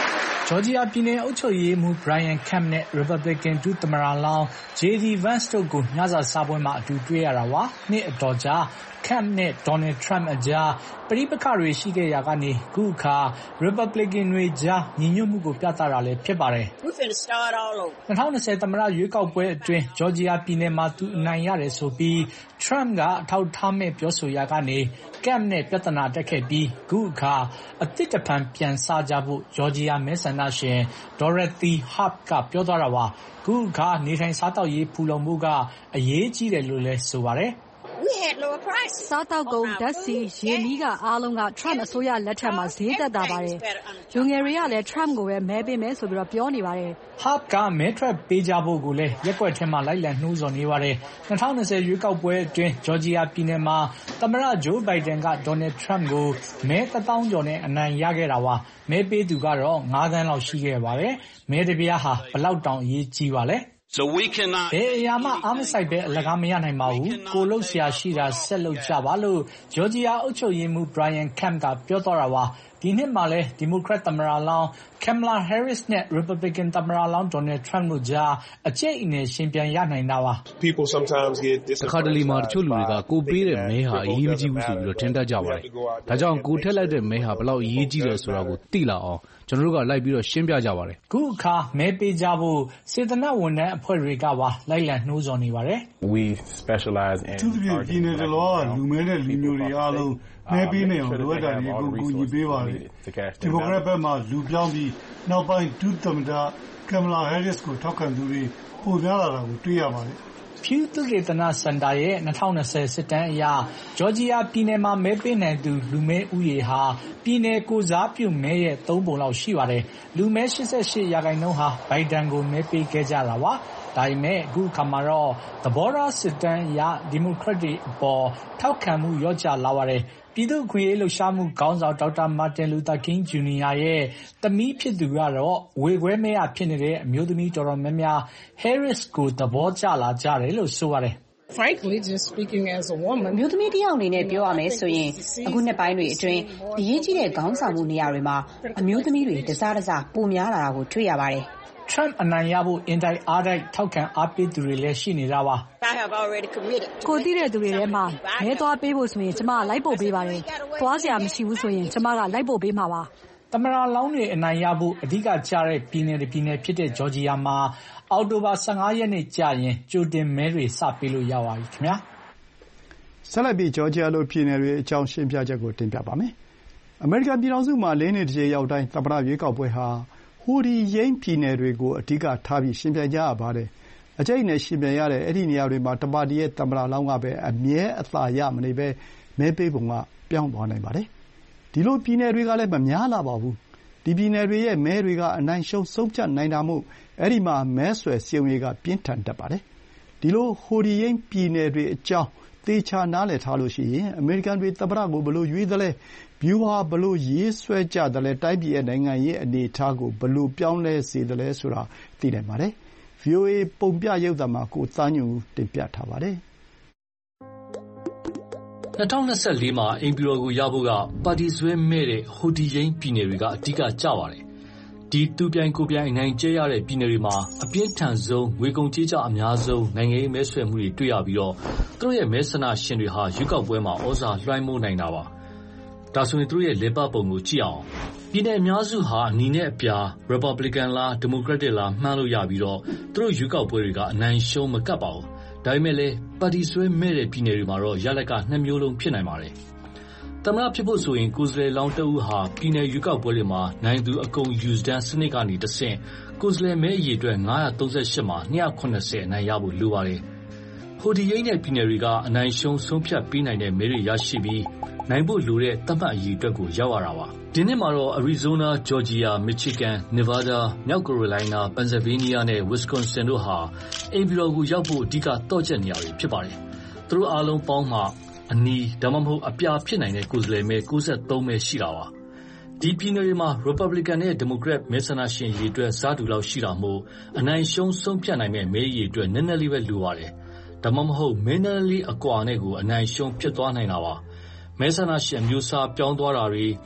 ဂျော်ဂျီယာပြည်နယ်အုပ်ချုပ်ရေးမှူး Brian Kemp နဲ့ Republican ဒုသမ္မတလောင်း J.D. Vance တို့ကိုညစာစားပွဲမှာအတူတွေ့ရတာပါ။နှစ်အတော်ကြာ Kemp နဲ့ Donald Trump အကြားပဋိပက္ခတွေရှိခဲ့ရာကနေအခုအခါ Republican တွေကြားညီညွတ်မှုကိုပြသတာလည်းဖြစ်ပါတယ်။ 2020 သမ္မတရွေးကောက်ပွဲအတွင်းဂျော်ဂျီယာပြည်နယ်မှာသူအနိုင်ရတယ်ဆိုပြီး Trump ကအထောက်ထားမဲ့ပြောဆိုရာကနေ Kemp နဲ့ပြဿနာတက်ခဲ့ပြီးအခုအခါအသစ်တဖန်ပြန်စကြဖို့ဂျော်ဂျီယာမဲဆန္ဒရှင် Dorothy Harp ကပြောသွားတာပါ။အခုအခါနေထိုင်စားသောက်ရေးဖူလုံဖို့ကအရေးကြီးတယ်လို့လည်းဆိုပါတယ်။စားသောက်ကုန်၊ဓါတ်ဆီ၊ရေမီးအားလုံးက Trump အစိုးရလက်ထက်မှာဈေးသက်သာပါတယ်။လူငယ်တွေကလည်း Trump ကိုပဲမဲပေးမယ်ဆိုပြီးပြောနေပါတယ်။ Harp ကမဲထွက်ပေးကြဖို့ကိုလည်းရက်ကွက်ထဲမှာလိုက်လံနှိုးဆော်နေပါတယ်။2020 ရွေးကောက်ပွဲအတွင်းဂျော်ဂျီယာပြည်နယ်မှာသမ္မတ Joe Biden က Donald Trump ကိုမဲ1,000 ကျော်နဲ့အနိုင်ရခဲ့တာပါ။မဲပေးသူကတော့5 သန်းလောက်ရှိခဲ့ပါတယ်။မဲတပြားဟာဘယ်လောက်တောင်အရေးကြီးပါလဲ။ဘယ်အရာမှအားမစိုက်ဘဲအလကားမရနိုင်ပါဘူး။ကိုယ်လုပ်စရာရှိတာဆက်လုပ်ကြပါလို့ဂျော်ဂျီယာအုပ်ချုပ်ရေးမှူး Brian Kemp ကပြောသွားတာပါ။ဒီနှစ်မှာလည်းဒီမိုကရက်သမ္မတလောင်း Kamala Harris နဲ့ Republican သမ္မတလောင်း Donald Trump တို့ကြားအကျိတ်အနယ်ရှင်ပြန်ရနိုင်တာပါ။တခါတလေမှာတချို့လူတွေကကိုပေးတဲ့မဲဟာအရေးမကြီးဘူးဆိုပြီးထင်တတ်ကြပါတယ်။ဒါကြောင့်ကိုထည့်လိုက်တဲ့မဲဟာဘယ်လောက်အရေးကြီးတယ်ဆိုတာကိုသိလာအောင်ကျွန်တော်တို့ကလိုက်ပြီးရှင်းပြကြပါတယ်။အခုအခါမဲပေးကြဖို့စေတနာ့ဝန်ထမ်းအဖွဲ့တွေကပါလိုက်လံနှိုးဆော်နေပါတယ်။သူတို့ပြည်နယ်တလွှားလူမဲတဲ့လူမျိုးတွေအားလုံးမဲပေးနိုင်အောင်လိုအပ်တာတွေကိုကူညီပေးပါတယ်။ဒီမိုကရက်ဘက်မှာလူပြောင်းပြီးနောက်ပိုင်းဒုသမ္မတ Kamala Harris ကိုထောက်ခံသူတွေပိုများလာတာကိုတွေ့ရပါတယ်။ Pew သုတေသနစင်တာရဲ့2020စစ်တမ်းအရဂျော်ဂျီယာပြည်နယ်မှာမဲပေးနိုင်သူလူမဲဥယေဟာပြည်နယ်ကိုစားပြုမဲရဲ့3 ပုံလောက်ရှိပါတယ်။လူမဲ88% ဟာဘိုင်ဒန်ကိုမဲပေးခဲ့ကြတာပါ။ဒါပေမဲ့အခုအခါမှာတော့သဘောထားစစ်တမ်းအရဒီမိုကရက်တွေအပေါ်ထောက်ခံမှုလျော့ကျလာပါတယ်။ပြည်သူ့အခွင့်အရေးလှုပ်ရှားမှုခေါင်းဆောင်ဒေါက်တာမာတင်လူသာကင်းဂျူနီယာရဲ့သမီးဖြစ်သူကတော့ဝေခွဲမဲဖြစ်နေတဲ့အမျိုးသမီးတော်တော်များများ Harris ကိုသဘောကျလာကြတယ်လို့ဆိုပါတယ်။ အမျိုးသမီးတယောက်အနေနဲ့ပြောရမယ်ဆိုရင်အခုနှစ်ပိုင်းတွေအတွင်းအရေးကြီးတဲ့ခေါင်းဆောင်မှုနေရာတွေမှာအမျိုးသမီးတွေတစားပိုများလာတာကိုတွေ့ရပါတယ်။ Trump အနိုင်ရဖို့အင်တိုက်အားတိုက်ထောက်ခံအားပေးသူတွေလည်းရှိနေတာပါ။ကိုသိတဲ့သူတွေထဲမှာမဲသွားပေးဖို့ဆိုရင်ကျမလိုက်ပို့ပေးပါတယ်။သွားစရာမရှိဘူးဆိုရင်ကျမကလိုက်ပို့ပေးမှာပါ။သမ္မတလောင်းတွေအနိုင်ရဖို့အဓိကကျတဲ့ပြည်နယ်ဖြစ်တဲ့ဂျော်ဂျီယာမှာအောက်တိုဘာ15 ရက်နေ့ကျရင်ကြိုတင်မဲတွေစပေးလို့ရပါပြီခင်ဗျာ။ဆက်လက်ပြီးဂျော်ဂျီယာလိုပြည်နယ်တွေအကြောင်းရှင်းပြချက်ကိုတင်ပြပါမယ်။အမေရိကန်ပြည်ထောင်စုမှာ4 နှစ်တစ်ကြိမ်ရောက်တိုင်းသမ္မတရွေးကောက်ပွဲဟာဟူဒီယိမ်းပြည်နယ်တွေကိုအဓိကထားပြီးရှင်ပြိုင်ကြရပါတယ်။အကျိတ်နဲ့ရှင်ပြိုင်ရတဲ့အဲ့ဒီနေရာတွေမှာတပါတီရဲ့သမ္မတလောင်းကပဲအမြဲအသာရမနေပဲမဲပေးပုံကပြောင်းသွားနိုင်ပါတယ်။ဒီလိုပြည်နယ်တွေကလည်းမများလာပါဘူး။ဒီပြည်နယ်တွေရဲ့မဲတွေကအနိုင်ရှုံးဆုံးဖြတ်နိုင်တာမို့အဲ့ဒီမှာမဲဆွယ်စည်းရုံးရေးကပြင်းထန်တတ်ပါတယ်။ဒီလိုဟူဒီယိမ်းပြည်နယ်တွေအကြောင်းသေချာနားလည်ထားလို့ရှိရင်အမေရိကန်တွေသမ္မတကိုဘယ်လိုရွေးသလဲဗျူဟာဘယ်လိုရေးဆွဲကြသလဲတိုင်းပြည်ရဲ့နိုင်ငံရေးအနေအထားကိုဘယ်လိုပြောင်းလဲစေသလဲဆိုတာသိနိုင်ပါတယ်။ VOA ပုံပြရုပ်သံမှာကိုသားညွန့်ဦးတင်ပြထားပါတယ်။2024မှာအိမ်ဖြူတော်ကိုရဖို့ကပါတီစွဲမဲ့တဲ့ဟူဒီယိမ်းပြည်နယ်တွေကအဓိကကျပါတယ်။ဒီသူပြိုင်ကိုပြိုင်အနိုင်ကျဲရတဲ့ပြည်နယ်တွေမှာအပြင်းထန်ဆုံးငွေကုန်ကြေးကျအများဆုံးနိုင်ငံရေးမဲဆွယ်မှုတွေတွေ့ရပြီးသူတို့ရဲ့မဲဆန္ဒရှင်တွေဟာရွေးကောက်ပွဲမှာဩဇာလွှမ်းမိုးနိုင်တာပါ။ဒါဆိုရင်သူတို့ရဲ့လည်ပတ်ပုံကိုကြည့်အောင်ပြည်နယ်အများစုဟာအနီနဲ့အပြာ Republican လားဒီမိုကရက်တစ်လားမှန်းလို့ရပြီးသူတို့ရွေးကောက်ပွဲတွေကအနိုင်ရှုံးမကပ်ပါဘူး။ဒါပေမဲ့လည်းပါတီစွဲမဲ့တဲ့ပြည်နယ်တွေမှာတော့ရလဒ်က2 မျိုးလုံးဖြစ်နိုင်ပါတယ်။သမ္မတဖြစ်ဖို့ဆိုရင်ကိုယ်စားလှယ်လောင်းတဦးဟာပြည်နယ်ရွေးကောက်ပွဲတွေမှာနိုင်သူအကုန်ယူစတန်းစနစ်ကနေတဆင့်ကိုယ်စားလှယ်မဲအရေအတွက်538မှာ270အနိုင်ရဖို့လိုပါတယ်။ဟိုဒီယိမ်းတဲ့ပြည်နယ်တွေကအနိုင်ရှုံးဆုံးဖြတ်ပေးနိုင်တဲ့မဲတွေရရှိပြီးနိုင်ဖို့လိုတဲ့သတ်မှတ်အရေအတွက်ကိုရောက်ရတာပါ။ဒီနှစ်မှာတော့ Arizona, Georgia, Michigan, Nevada, မြောက် Carolina, Pennsylvania နဲ့ Wisconsin တို့ဟာအိမ်ဖြူတော်ကိုရောက်ဖို့အဓိကတော့ကျက်နေရာတွေဖြစ်ပါတယ်။သူတို့အားလုံးပေါင်းမှအနီးဒါမှမဟုတ်အပြာဖြစ်နိုင်တဲ့ကိုယ်စားလှယ်မဲ93မဲရှိတာပါ။ဒီပြည်နယ်တွေမှာ Republican နဲ့ Democrat မဲဆန္ဒရှင်ရေအတွက်စားတူလောက်ရှိတာမို့အနိုင်ရှုံးဆုံးဖြတ်နိုင်မဲ့မဲရေအတွက်နည်းနည်းလေးပဲလိုပါတယ်။ဒါမှမဟုတ်မဲနည်းလေးအကွာနဲ့ကိုအနိုင်ရှုံးဖြစ်သွားနိုင်တာပါ။မဲဆန္ဒရှင်မျိုးစားပြောင်းသွားတာတွေမ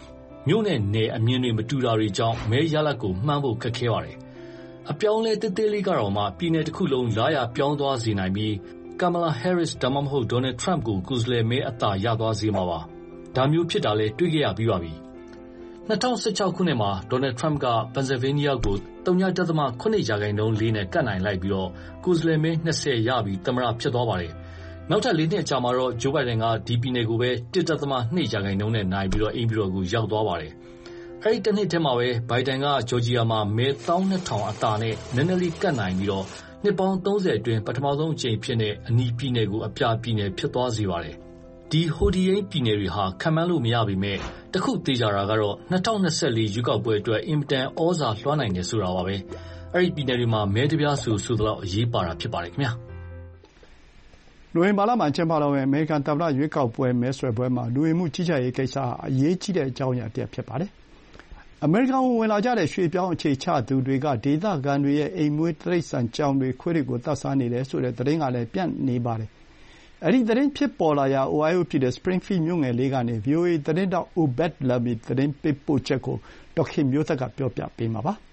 မြို့နဲ့နယ်အမြင်တွေမတူတာတွေကြောင့်မဲရလဒ်ကိုမှန်းဖို့ခက်ခဲပါတယ်။အပြောင်းလဲသေးသေးလေးကတော့မှပြည်နယ်တစ်ခုလုံးလာရပြောင်းသွားစေနိုင်ပြီး Kamala Harris ဒါမှမဟုတ် Donald Trump ကိုကိုယ်စားလှယ်မဲအသာရသွားစေမှာပါ။ဒါမျိုးဖြစ်တာလဲတွေ့ခဲ့ရပြီးပါပြီ။2016 ခုနှစ်မှာ Donald Trump က Pennsylvania ကို 0.7% လေးနဲ့ကတ်နိုင်လိုက်ပြီးတော့ကိုယ်စားလှယ်မဲ20ရပြီးသမ္မတဖြစ်သွားပါတယ်။နောက်ထပ်4နှစ်အကြာမှာတော့ Joe Biden ကဒီပြည်နယ်ကိုပဲ 1.2% နဲ့နိုင်ပြီးတော့အိမ်ဖြူတော်ကိုရောက်သွားပါတယ်။အဲဒီတစ်နှစ်ထဲမှာပဲ Biden က Georgia မှာမဲ 12,000 အသာနဲ့နည်းနည်းလေးကတ်နိုင်ပြီးတော့နှစ်ပေါင်း30အတွင်းပထမဆုံးအကြိမ်ဖြစ်တဲ့အနီးပြည်နယ်ကိုအပြပြည်နယ်ဖြစ်သွားစေပါတယ်။ဒီဟိုဒီယိန်းပြည်နယ်တွေဟာခံမှန်းလို့မရပေမဲ့တခုသေးကြတာကတော့2024ရွေးကောက်ပွဲအတွက်အင်မတန်ဩဇာလွှမ်းနိုင်တယ်ဆိုတာပါပဲ။အဲဒီပြည်နယ်တွေမှာမဲတပြားဆိုသလောက်အရေးပါတာဖြစ်ပါတယ်ခင်ဗျာ။နိုဝင်ဘာလမှာကျင်းပတော့မယ့်အမေရိကန်သမ္မတရွေးကောက်ပွဲမဲဆွယ်ပွဲမှာလူဝင်မှုကြီးကြပ်ရေးကိစ္စဟာအရေးကြီးတဲ့အကြောင်းအရာတစ်ဖြစ်ပါတယ်။အမေရိကန်ဝင်လာကြတဲ့ရွှေ့ပြောင်းအခြေချသူတွေကဒေသခံတွေရဲ့အိမ်မွေးတိရစ္ဆာန်ကြောင်တွေခွေးတွေကိုသတ်စားနေတယ်ဆိုတဲ့သတင်းကလည်းပြန့်နေပါတယ်။အဲဒီသတင်းဖြစ်ပေါ်လာရာအိုဟိုင်းယိုပြည်နယ် Springfield မြို့ငယ်လေးကနေ VOA သတင်းထောက် Obed Lamy သတင်းပေးပို့ချက်ကိုဒေါက်ခင်မျိုးသက်ကပြောပြပေးမှာပါ။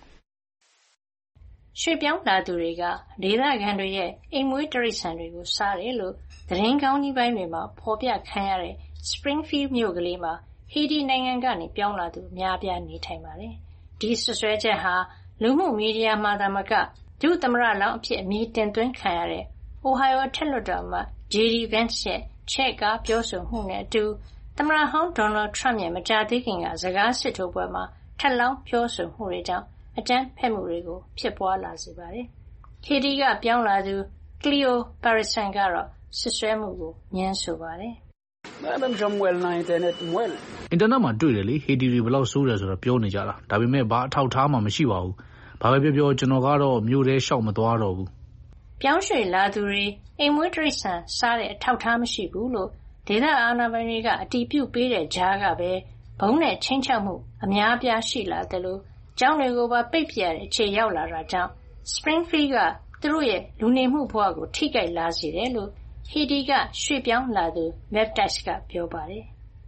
ရွှေ့ပြောင်းလာသူတွေကဒေသခံတွေရဲ့အိမ်မွေးတိရစ္ဆာန်တွေကိုစားတယ်လို့သတင်းကောင်းကြီးပိုင်းတွေမှာဖော်ပြခံရတဲ့ Springfield မြို့ကလေးမှာဟေတီနိုင်ငံကနေပြောင်းလာသူအများပြားနေထိုင်ပါတယ်။ဒီဆွဆွဲချက်ဟာလူမှုမီဒီယာမှာသာမကဒုသမ္မတလောင်းအဖြစ်အမည်တင်သွင်းခံရတဲ့ Ohio အထက်လွှတ်တော်အမတ် J.D. Vance ရဲ့ချဲ့ကားပြောဆိုမှုနဲ့အတူသမ္မတဟောင်း Donald Trump ရဲ့မကြာသေးခင်ကစကားစစ်ထိုးပွဲမှာထပ်လောင်းပြောဆိုမှုတွေကြောင့်အကြမ်းဖက်မှုတွေကိုဖြစ်ပွားလာစေပါတယ်။ဟေတီကပြောင်းလာသူ Cleo Parison ကတော့ဆွဆွဲမှုကိုငြင်းဆိုပါတယ်။အင်တာနက်မှာတွေ့တယ်လေဟေတီတွေဘယ်လောက်ဆိုးတယ်ဆိုတော့ပြောနေကြတာဒါပေမဲ့ဘာအထောက်ထားမှမရှိပါဘူးဘာပဲပြောကျွန်တော်ကတော့မြို့ထဲရှောက်မသွားတော့ဘူးပြောင်းရွှေ့လာသူတွေအိမ်မွေးတိရစ္ဆာန်စားတဲ့အထောက်ထားမရှိဘူးလို့ဒေသအာဏာပိုင်တွေကအတည်ပြုပေးတဲ့ကြားကပဲဘုံနဲ့ချင်းချောက်မှုအများအပြားရှိလာတယ်လို့ကျောင်းတွေကိုပါပိတ်ပစ်ရတဲ့အခြေရောက်လာတာကြောင့် Springfield ကသူတို့ရဲ့လူနေမှုဘဝကိုထိခိုက်လာစေတယ်လို့ဟီတီကရွှေ့ပြောင်းလာသူ Baptist ကပြောပါတယ်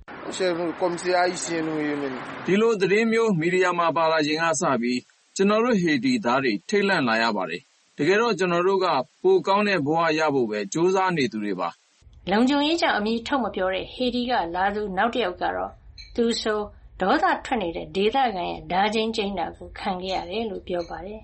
ဒီလိုသတင်းမျိုးမီဒီယာမှာပါလာခြင်းကစပြီးကျွန်တော်တို့ဟေတီသားတွေထိတ်လန့်လာရပါတယ်တကယ်တော့ကျွန်တော်တို့ကပိုကောင်းတဲ့ဘဝရဖို့ပဲစူးစမ်းနေသူတွေပါလုံခြုံရေးကြောင့်အမည်ထုတ်မပြောတဲ့ဟေတီကလာသူနောက်တစ်ယောက်ကတော့သူဆိုဒေါသထွက်နေတဲ့ဒေသခံရဲ့ဓာချင်းကျိန်းတာကိုခံခဲ့ရတယ်လို့ပြောပါတယ်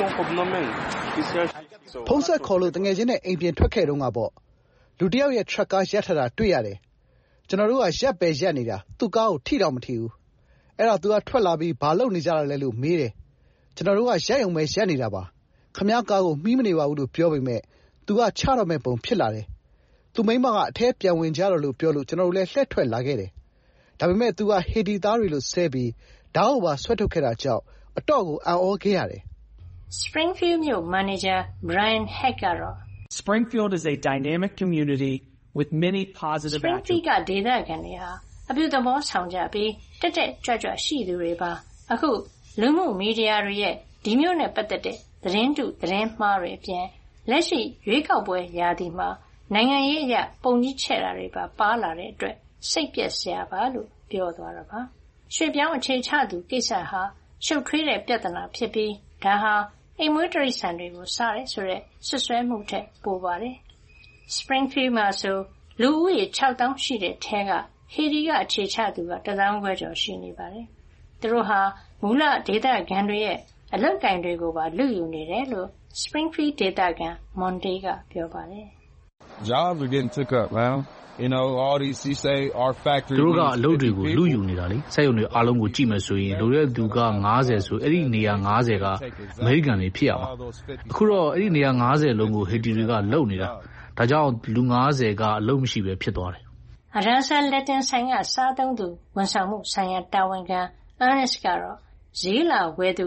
ဖုန်းဆက်ခေါ်လို့တငယ်ချင်းနဲ့အိမ်ပြင်ထွက်ခဲ့တော့ကပေါ့လူတယောက်ရဲ့ truck ကားရပ်ထတာတွေ့ရတယ်ကျွန်တော်တို့ကရပ်ပဲရပ်နေတာသူ့ကားကိုထိတော့မထိဘူးအဲ့တော့သူကထွက်လာပြီးဘာလုပ်နေကြတာလဲလို့မေးတယ်ကျွန်တော်တို့ကရပ်ုံပဲရပ်နေတာပါခမည်းကားကိုမှီးမနေပါဘူးလို့ပြောပေမဲ့သူကချတော့မဲ့ပုံဖြစ်လာတယ်သူမိန်းမကအထဲပြန်ဝင်ကြတော့လို့ပြောလို့ကျွန်တော်တို့လည်းလှည့်ထွက်လာခဲ့တယ်ဒါပေမဲ့သူကဟေတီသားတွေလို့ဆဲပြီးဓာတ်ကိုပါဆွဲထုတ်ခဲ့တာကြောင့်အတော့ကိုအံ့ဩခဲ့ရတယ် Springfield မြို့ manager Brian Heck ကတော့ Springfield is a dynamic community with many positive Springfield ကဒေသခံတွေဟာအပြုသဘောဆောင်ကြပြီးတက်တက်ကြွကြွရှိသူတွေပါအခုလူမှုမီဒီယာတွေရဲ့ဒီမျိုးနဲ့ပတ်သက်တဲ့သတင်းတုသတင်းမှားတွေအပြင်လက်ရှိရွေးကောက်ပွဲရာသီမှာနိုင်ငံရေးအရပုံကြီးချဲ့တာတွေပါလာတဲ့အတွက်စိတ်ပျက်စရာပါလို့ပြောသွားတာပါရွှေ့ပြောင်းအခြေချသူကိစ္စဟာရှုပ်ထွေးတဲ့ပြဿနာဖြစ်ပြီးဒါဟာအိမ်မွေးတိရစ္ဆာန်တွေကိုစားတယ်ဆိုတဲ့ဆွဆွဲမှုထက်ပိုပါတယ် Springfield မှာဆိုလူဦးရေ 6,000 ရှိတဲ့ထဲကဟေတီကအခြေချသူက 1,000 ခွဲကျော်ရှိနေပါတယ်သူတို့ဟာမူလဒေသခံတွေရဲ့အလုပ်ကိုင်တွေကိုပါလူယူနေတယ်လို့ Springfield ဒေသခံ Monday ကပြောပါတယ် Jobs are getting took up, man. You know, all these say our factory တို့ကအလုပ်တွေကိုလူယူနေတာလေစက်ရုံတွေအားလုံးကိုကြည့်မယ်ဆိုရင်လိုတဲ့သူက90ဆိုအဲ့ဒီနေရာ90ကအမေရိကန်တွေဖြစ်ရမှာအခုတော့အဲ့ဒီနေရာ90လုံးကိုဟေတီတွေကလုပ်နေတာဒါကြောင့်လူ90ကအလုပ်မရှိပဲဖြစ်သွားတယ်အရာဆန်လက်တင်ဆိုင်ကစားသုံးသူဝန်ဆောင်မှုဆိုင်ရာတာဝန်ခံ Ernest ကတော့ဈေးလာဝယ်သူ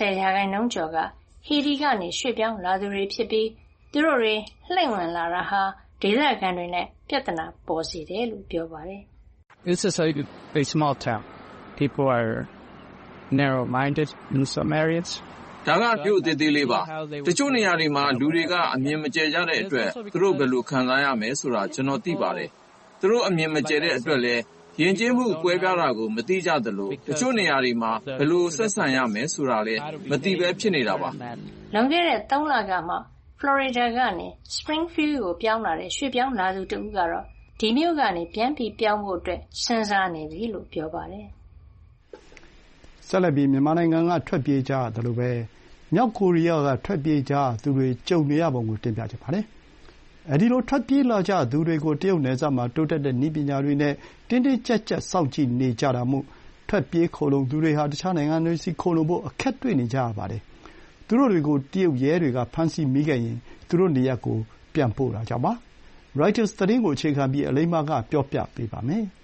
80% ကျော်ကဟီတီကနေရွှေ့ပြောင်းလာသူတွေဖြစ်ပြီးသူတို့တွေလှိမ့်ဝင်လာတာဟာဒေသခံတွေနဲ့ပြဿနာပေါ်စေတယ်လို့ပြောပါတယ် This is a small town. People are narrow-minded in some areas. ဒါကမြို့သေးသေးလေးပါတချို့နေရာတွေမှာလူတွေကအမြင်မကျဲကြတဲ့အတွက်သူတို့ဘယ်လိုခံစားရမယ်ဆိုတာကျွန်တော်သိပါတယ်သူတို့အမြင်မကျဲတဲ့အတွက်လည်းယဉ်ကျေးမှုကွဲပြားတာကိုမသိကြသလိုတချို့နေရာတွေမှာဘယ်လိုဆက်ဆံရမယ်ဆိုတာလည်းမသိဘဲဖြစ်နေတာပါ။လွန်ခဲ့တဲ့3 လကမှ Florida ကနေ Springfield ကိုပြောင်းလာတဲ့ရွှေ့ပြောင်းလာသူတဦးကတော့ဒီမြို့ကနေပြန်ပြီးပြောင်းဖို့အတွက်စဉ်းစားနေပြီလို့ပြောပါတယ်။ဆက်လက်ပြီးမြန်မာနိုင်ငံကထွက်ပြေးကြတယ်လို့ပဲမြောက်ကိုရီးယားကထွက်ပြေးကြသူတွေကြုံနေရပုံကိုတင်ပြချင်ပါတယ်။အဲဒီလိုထွက်ပြေးလာကြသူတွေကိုတရုတ်နယ်စပ်မှာတိုးတက်တဲ့နည်းပညာတွေနဲ့တင်းတင်းကျပ်ကျပ်စောင့်ကြည့်နေကြတာမို့ထွက်ပြေးခိုလှုံသူတွေဟာတခြားနိုင်ငံတွေဆီခိုလှုံဖို့အခက်တွေ့နေကြရပါတယ်။သူတို့တွေကိုတရုတ်ရဲတွေကဖမ်းဆီးမိခဲ့ရင်သူတို့နေရပ်ကိုပြန်ပို့တာကြောင့်ပါ။ Reuters သတင်းကိုအခြေခံပြီးအလိမ္မာကပြောပြပေးပါမယ်။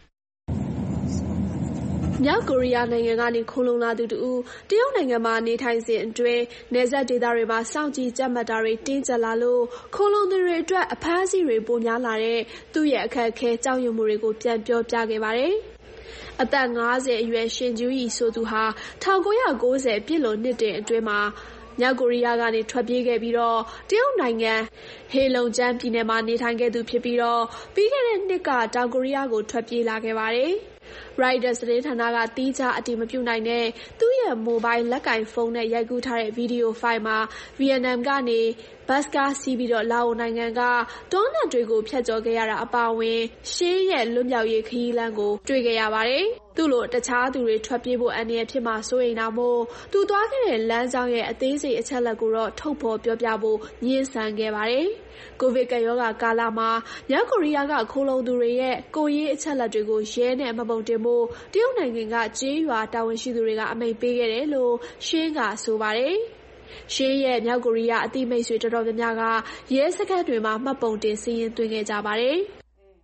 မြောက်ကိုရီးယားနိုင်ငံကနေခိုလှုံလာသူတဦးတရုတ်နိုင်ငံမှာနေထိုင်စဉ်အတွင်းနယ်စပ်ဒေသတွေမှာစောင့်ကြည့်ကြပ်မတ်တာတွေတင်းကျပ်လာလို့ခိုလှုံသူတွေအတွက်အဖမ်းအဆီးတွေပိုများလာတဲ့သူ့ရဲ့အခက်အခဲကြောက်ရွံ့မှုတွေကိုပြန်ပြောပြခဲ့ပါတယ်။အသက်50အရွယ်ရှင်ကျူးရီဆိုသူဟာ1990ပြည့်လွန်နှစ်တင်အတွင်းမှာမြောက်ကိုရီးယားကနေထွက်ပြေးခဲ့ပြီးတော့တရုတ်နိုင်ငံဟေလုံကျန်းပြည်နယ်မှာနေထိုင်ခဲ့သူဖြစ်ပြီးတော့ပြီးခဲ့တဲ့နှစ်ကတောင်ကိုရီးယားကိုထွက်ပြေးလာခဲ့ပါတယ်။ Reuters သတင်းဌာနကသီးခြားအတည်မပြုနိုင်တဲ့သူ့ရဲ့မိုဘိုင်းလက်ကင်ဖုန်းနဲ့ရိုက်ကူးထားတဲ့ဗီဒီယိုဖိုင်မှာဗီယက်နမ်ကနေဘတ်စ်ကားစီးပြီးတော့လာအိုနိုင်ငံကတောနက်တွေကိုဖြတ်ကျော်ခဲ့ရတာအပါအဝင်ရှင်းရဲ့လွတ်မြောက်ရေးခရီးလမ်းကိုတွေ့ခဲ့ရပါတယ်။သူ့လိုတခြားသူတွေထွက်ပြေးဖို့အန္တရာယ်ဖြစ်မှာစိုးရိမ်တာမို့သူသွားခဲ့တဲ့လမ်းကြောင်းရဲ့အသေးစိတ်အချက်အလက်ကိုတော့ထုတ်ဖော်ပြောပြဖို့ငြင်းဆန်ခဲ့ပါတယ်။ကိုဗစ်ကပ်ရောဂါကာလမှာမြောက်ကိုရီးယားကခိုလှုံသူတွေရဲ့ကိုယ်ရေးအချက်အလက်တွေကိုရဲနဲ့မှတ်ပုံတင်ဖို့တရုတ်နိုင်ငံကကြေးရွာတာဝန်ရှိသူတွေကအမိန့်ပေးခဲ့တယ်လို့ရှင်းကဆိုပါတယ်။ရှင်းရဲ့မြောက်ကိုရီးယားအသိမိတ်ဆွေတော်တော်များများကရဲစခန်းတွေမှာမှတ်ပုံတင်စီးရင်သွင်းခဲ့ကြပါတယ်။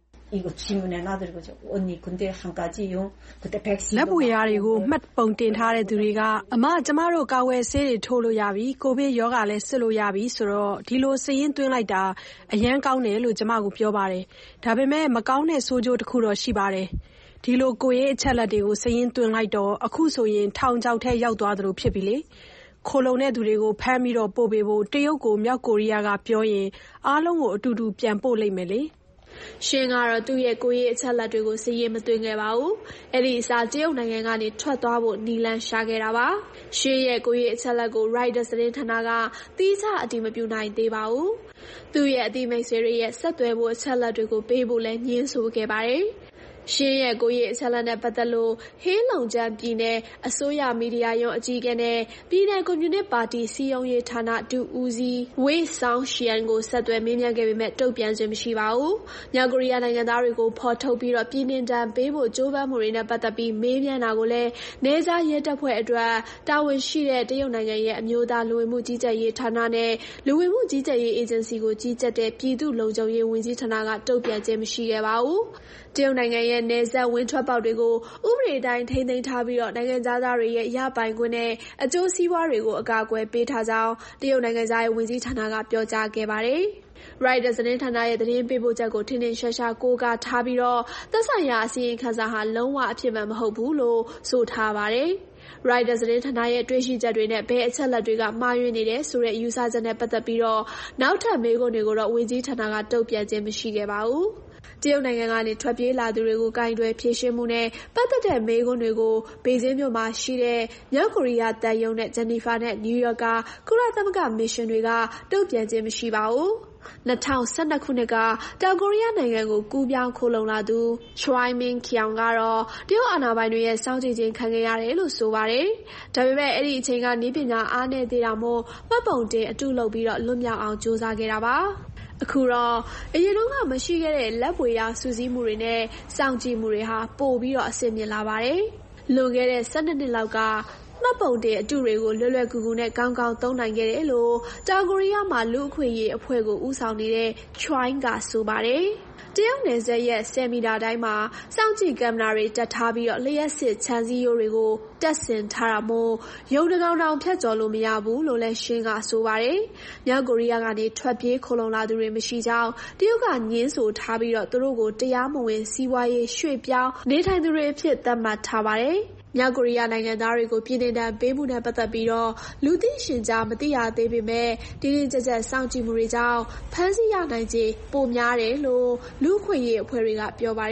လက်ပွေရာတွေကိုမှတ်ပုံတင်ထားတဲ့သူတွေက ကျမတို့ကာဝယ်ဆေးတွေထိုးလို့ရပြီကိုဗစ်ရောဂါလည်းစစ်လို့ရပြီဆိုတော့ဒီလိုစည်ရင်းသွင်းလိုက်တာအရန်ကောင်းတယ်လို့ကျမကိုပြောပါတယ်။ဒါပေမဲ့မကောင်းတဲ့ဆိုးကျိုးတစ်ခုတော့ရှိပါတယ်။ဒီလိုကိုယ်ရေးအချက်လက်တွေကိုစည်ရင်းသွင်းလိုက်တော့အခုဆိုရင်ထောင်ချောက်ထဲရောက်သွားသလိုဖြစ်ပြီလေ။ခိုလုံတဲ့သူတွေကိုဖမ်းပြီးတော့ပို့ပေးဖို့တရုတ်ကိုမြောက်ကိုရီးယားကပြောရင်အားလုံးကိုအတူတူပြန်ပို့လိမ့်မယ်လေ။ရှင်းကတော့သူ့ရဲ့ကိုယ်ရေးအချက်လက်တွေကိုစီးရင်မသွင်းခဲ့ပါဘူး။အဲ့ဒီအစားတရုတ်နိုင်ငံကနေထွက်သွားဖို့နီလန်ရှာခဲ့တာပါ။ရှင်းရဲ့ကိုယ်ရေးအချက်လက်ကို Reuters သတင်းဌာနကသီးခြားအတည်မပြုနိုင်သေးပါဘူး။သူ့ရဲ့အသိမိတ်ဆွေတွေရဲ့ဆက်သွယ်ဖို့အချက်လက်တွေကိုပေးဖို့လည်းညှင်းဆိုခဲ့ပါတယ်။ရှင်းရဲ့ကိုရဲ့အချက်အလက်နဲ့ပတ်သက်လို့ဟေးလုံကျန်းပြည်နယ်အစိုးရမီဒီယာရုံးအကြီးအကဲနဲ့ပြည်နယ်ကွန်မြူနစ်ပါတီစည်းရုံးရေးဌာနဒုဦးစီးဝေးဆောင်ရှီယန်ကိုဆက်သွယ်မေးမြန်းခဲ့ပေမဲ့တုံ့ပြန်ခြင်းမရှိပါဘူး။မြောက်ကိုရီးယားနိုင်ငံသားတွေကိုဖော်ထုတ်ပြီးတော့ပြည်နှင်ဒဏ်ပေးဖို့ကြိုးပမ်းမှုတွေနဲ့ပတ်သက်ပြီးမေးမြန်းတာကိုလည်းနေစားရဲတပ်ဖွဲ့အတွက်တာဝန်ရှိတဲ့တရုတ်နိုင်ငံရဲ့အမျိုးသားလူဝင်မှုကြီးကြပ်ရေးဌာနနဲ့လူဝင်မှုကြီးကြပ်ရေးအေဂျင်စီကိုကြီးကြပ်တဲ့ပြည်သူ့လုံခြုံရေးဝန်ကြီးဌာနကတုံ့ပြန်ခြင်းမရှိခဲ့ပါဘူး။တရုတ်နိုင်ငံရဲ့နယ်စပ်ဝင်ထွက်ပေါက်တွေကိုဥပဒေတိုင်းထိန်းသိမ်းထားပြီးတော့နိုင်ငံသားတွေရဲ့ရပိုင်ခွင့်နဲ့အကျိုးစီးပွားတွေကိုအကာအကွယ်ပေးထားကြောင်းတရုတ်နိုင်ငံသားရေးဝန်ကြီးဌာနကပြောကြားခဲ့ပါတယ်။ Reuters သတင်းဌာနရဲ့သတင်းပေးပို့ချက်ကိုထင်ထင်ရှားရှားကိုးကားထားပြီးတော့သက်ဆိုင်ရာအစီရင်ခံစာဟာလုံးဝအဖြစ်မှန်မဟုတ်ဘူးလို့ဆိုထားပါတယ်။ Reuters သတင်းဌာနရဲ့တွေ့ရှိချက်တွေနဲ့ဘယ်အချက်လက်တွေကမှားယွင်းနေတယ်ဆိုတဲ့ယူဆချက်နဲ့ပတ်သက်ပြီးတော့နောက်ထပ်မေးခွန်းတွေကိုတော့ဝန်ကြီးဌာနကတုံ့ပြန်ခြင်းမရှိခဲ့ပါဘူး။တရုတ်နိုင်ငံကနေထွက်ပြေးလာသူတွေကိုကင်တွယ်ဖြေရှင်းမှုနဲ့ပတ်သက်တဲ့မေးခွန်းတွေကိုဘေကျင်းမြို့မှာရှိတဲ့မြောက်ကိုရီးယားတပ်ရုံးနဲ့ဂျနီဖာနဲ့နယူးယောက်ကကုလသမဂ္ဂမစ်ရှင်တွေကတုံ့ပြန်ခြင်းမရှိပါဘူး။2012ခုနှစ်ကတောင်ကိုရီးယားနိုင်ငံကိုကူးပြောင်းခိုလှုံလာသူ Choi Min-kyung ကတော့တရုတ်အာဏာပိုင်တွေရဲ့စောင့်ကြည့်ခြင်းခံခဲ့ရတယ်လို့ဆိုပါတယ်။ဒါပေမဲ့အဲ့ဒီအချိန်ကနည်းပညာအားနည်းသေးတာမို့မှတ်ပုံတင်အတုလုပ်ပြီးတော့လွတ်မြောက်အောင်ကြိုးစားခဲ့တာပါ။အခုတော့အရင်တုန်းကမရှိခဲ့တဲ့လက်ပွေရာစူးစီးမှုတွေနဲ့စောင့်ကြည့်မှုတွေဟာပိုပြီးတော့အဆင့်မြင့်လာပါတယ်။လွန်ခဲ့တဲ့12နှစ်လောက်ကမှတ်ပုံတင်အတုတွေကိုလွယ်လွယ်ကူကူနဲ့ကောင်းကောင်းသုံးနိုင်ခဲ့တယ်လို့တောင်ကိုရီးယားမှာလူ့အခွင့်အရေးအဖွဲ့ကိုဦးဆောင်နေတဲ့ Choi ကဆိုပါတယ်။တရုတ်နယ်စပ်ရဲ့10မီတာတိုင်းမှာစောင့်ကြည့်ကင်မရာတွေတပ်ထားပြီးတော့လျှက်စစ်ခြံစည်းရိုးတွေကိုတပ်ဆင်ထားတာမို့ရုံတကောင်တောင်ဖြတ်ကျော်လို့မရဘူးလို့လည်းရှင်းကဆိုပါတယ်။မြောက်ကိုရီးယားကနေထွက်ပြေးခိုလှုံလာသူတွေမရှိကြောင်းတရုတ်ကညင်းဆိုထားပြီးတော့သူတို့ကိုတရားမဝင်စီးပွားရေးရွှေ့ပြောင်းနေထိုင်သူတွေအဖြစ်သတ်မှတ်ထားပါတယ်။မြောက်ကိုရီးယားနိုင်ငံသားတွေကိုပြည်နှင်ဒဏ်ပေးမှုနဲ့ပတ်သက်ပြီးတော့လူသိရှင်ကြားမသိရသေးပေမဲ့တင်းတင်းကြပ်ကြပ်စောင့်ကြည့်မှုတွေကြောင့်ဖမ်းဆီးရနိုင်ခြေပိုများတယ်လို့လူ့အခွင့်အရေးအဖွဲ့တွေကပြောပါတယ်။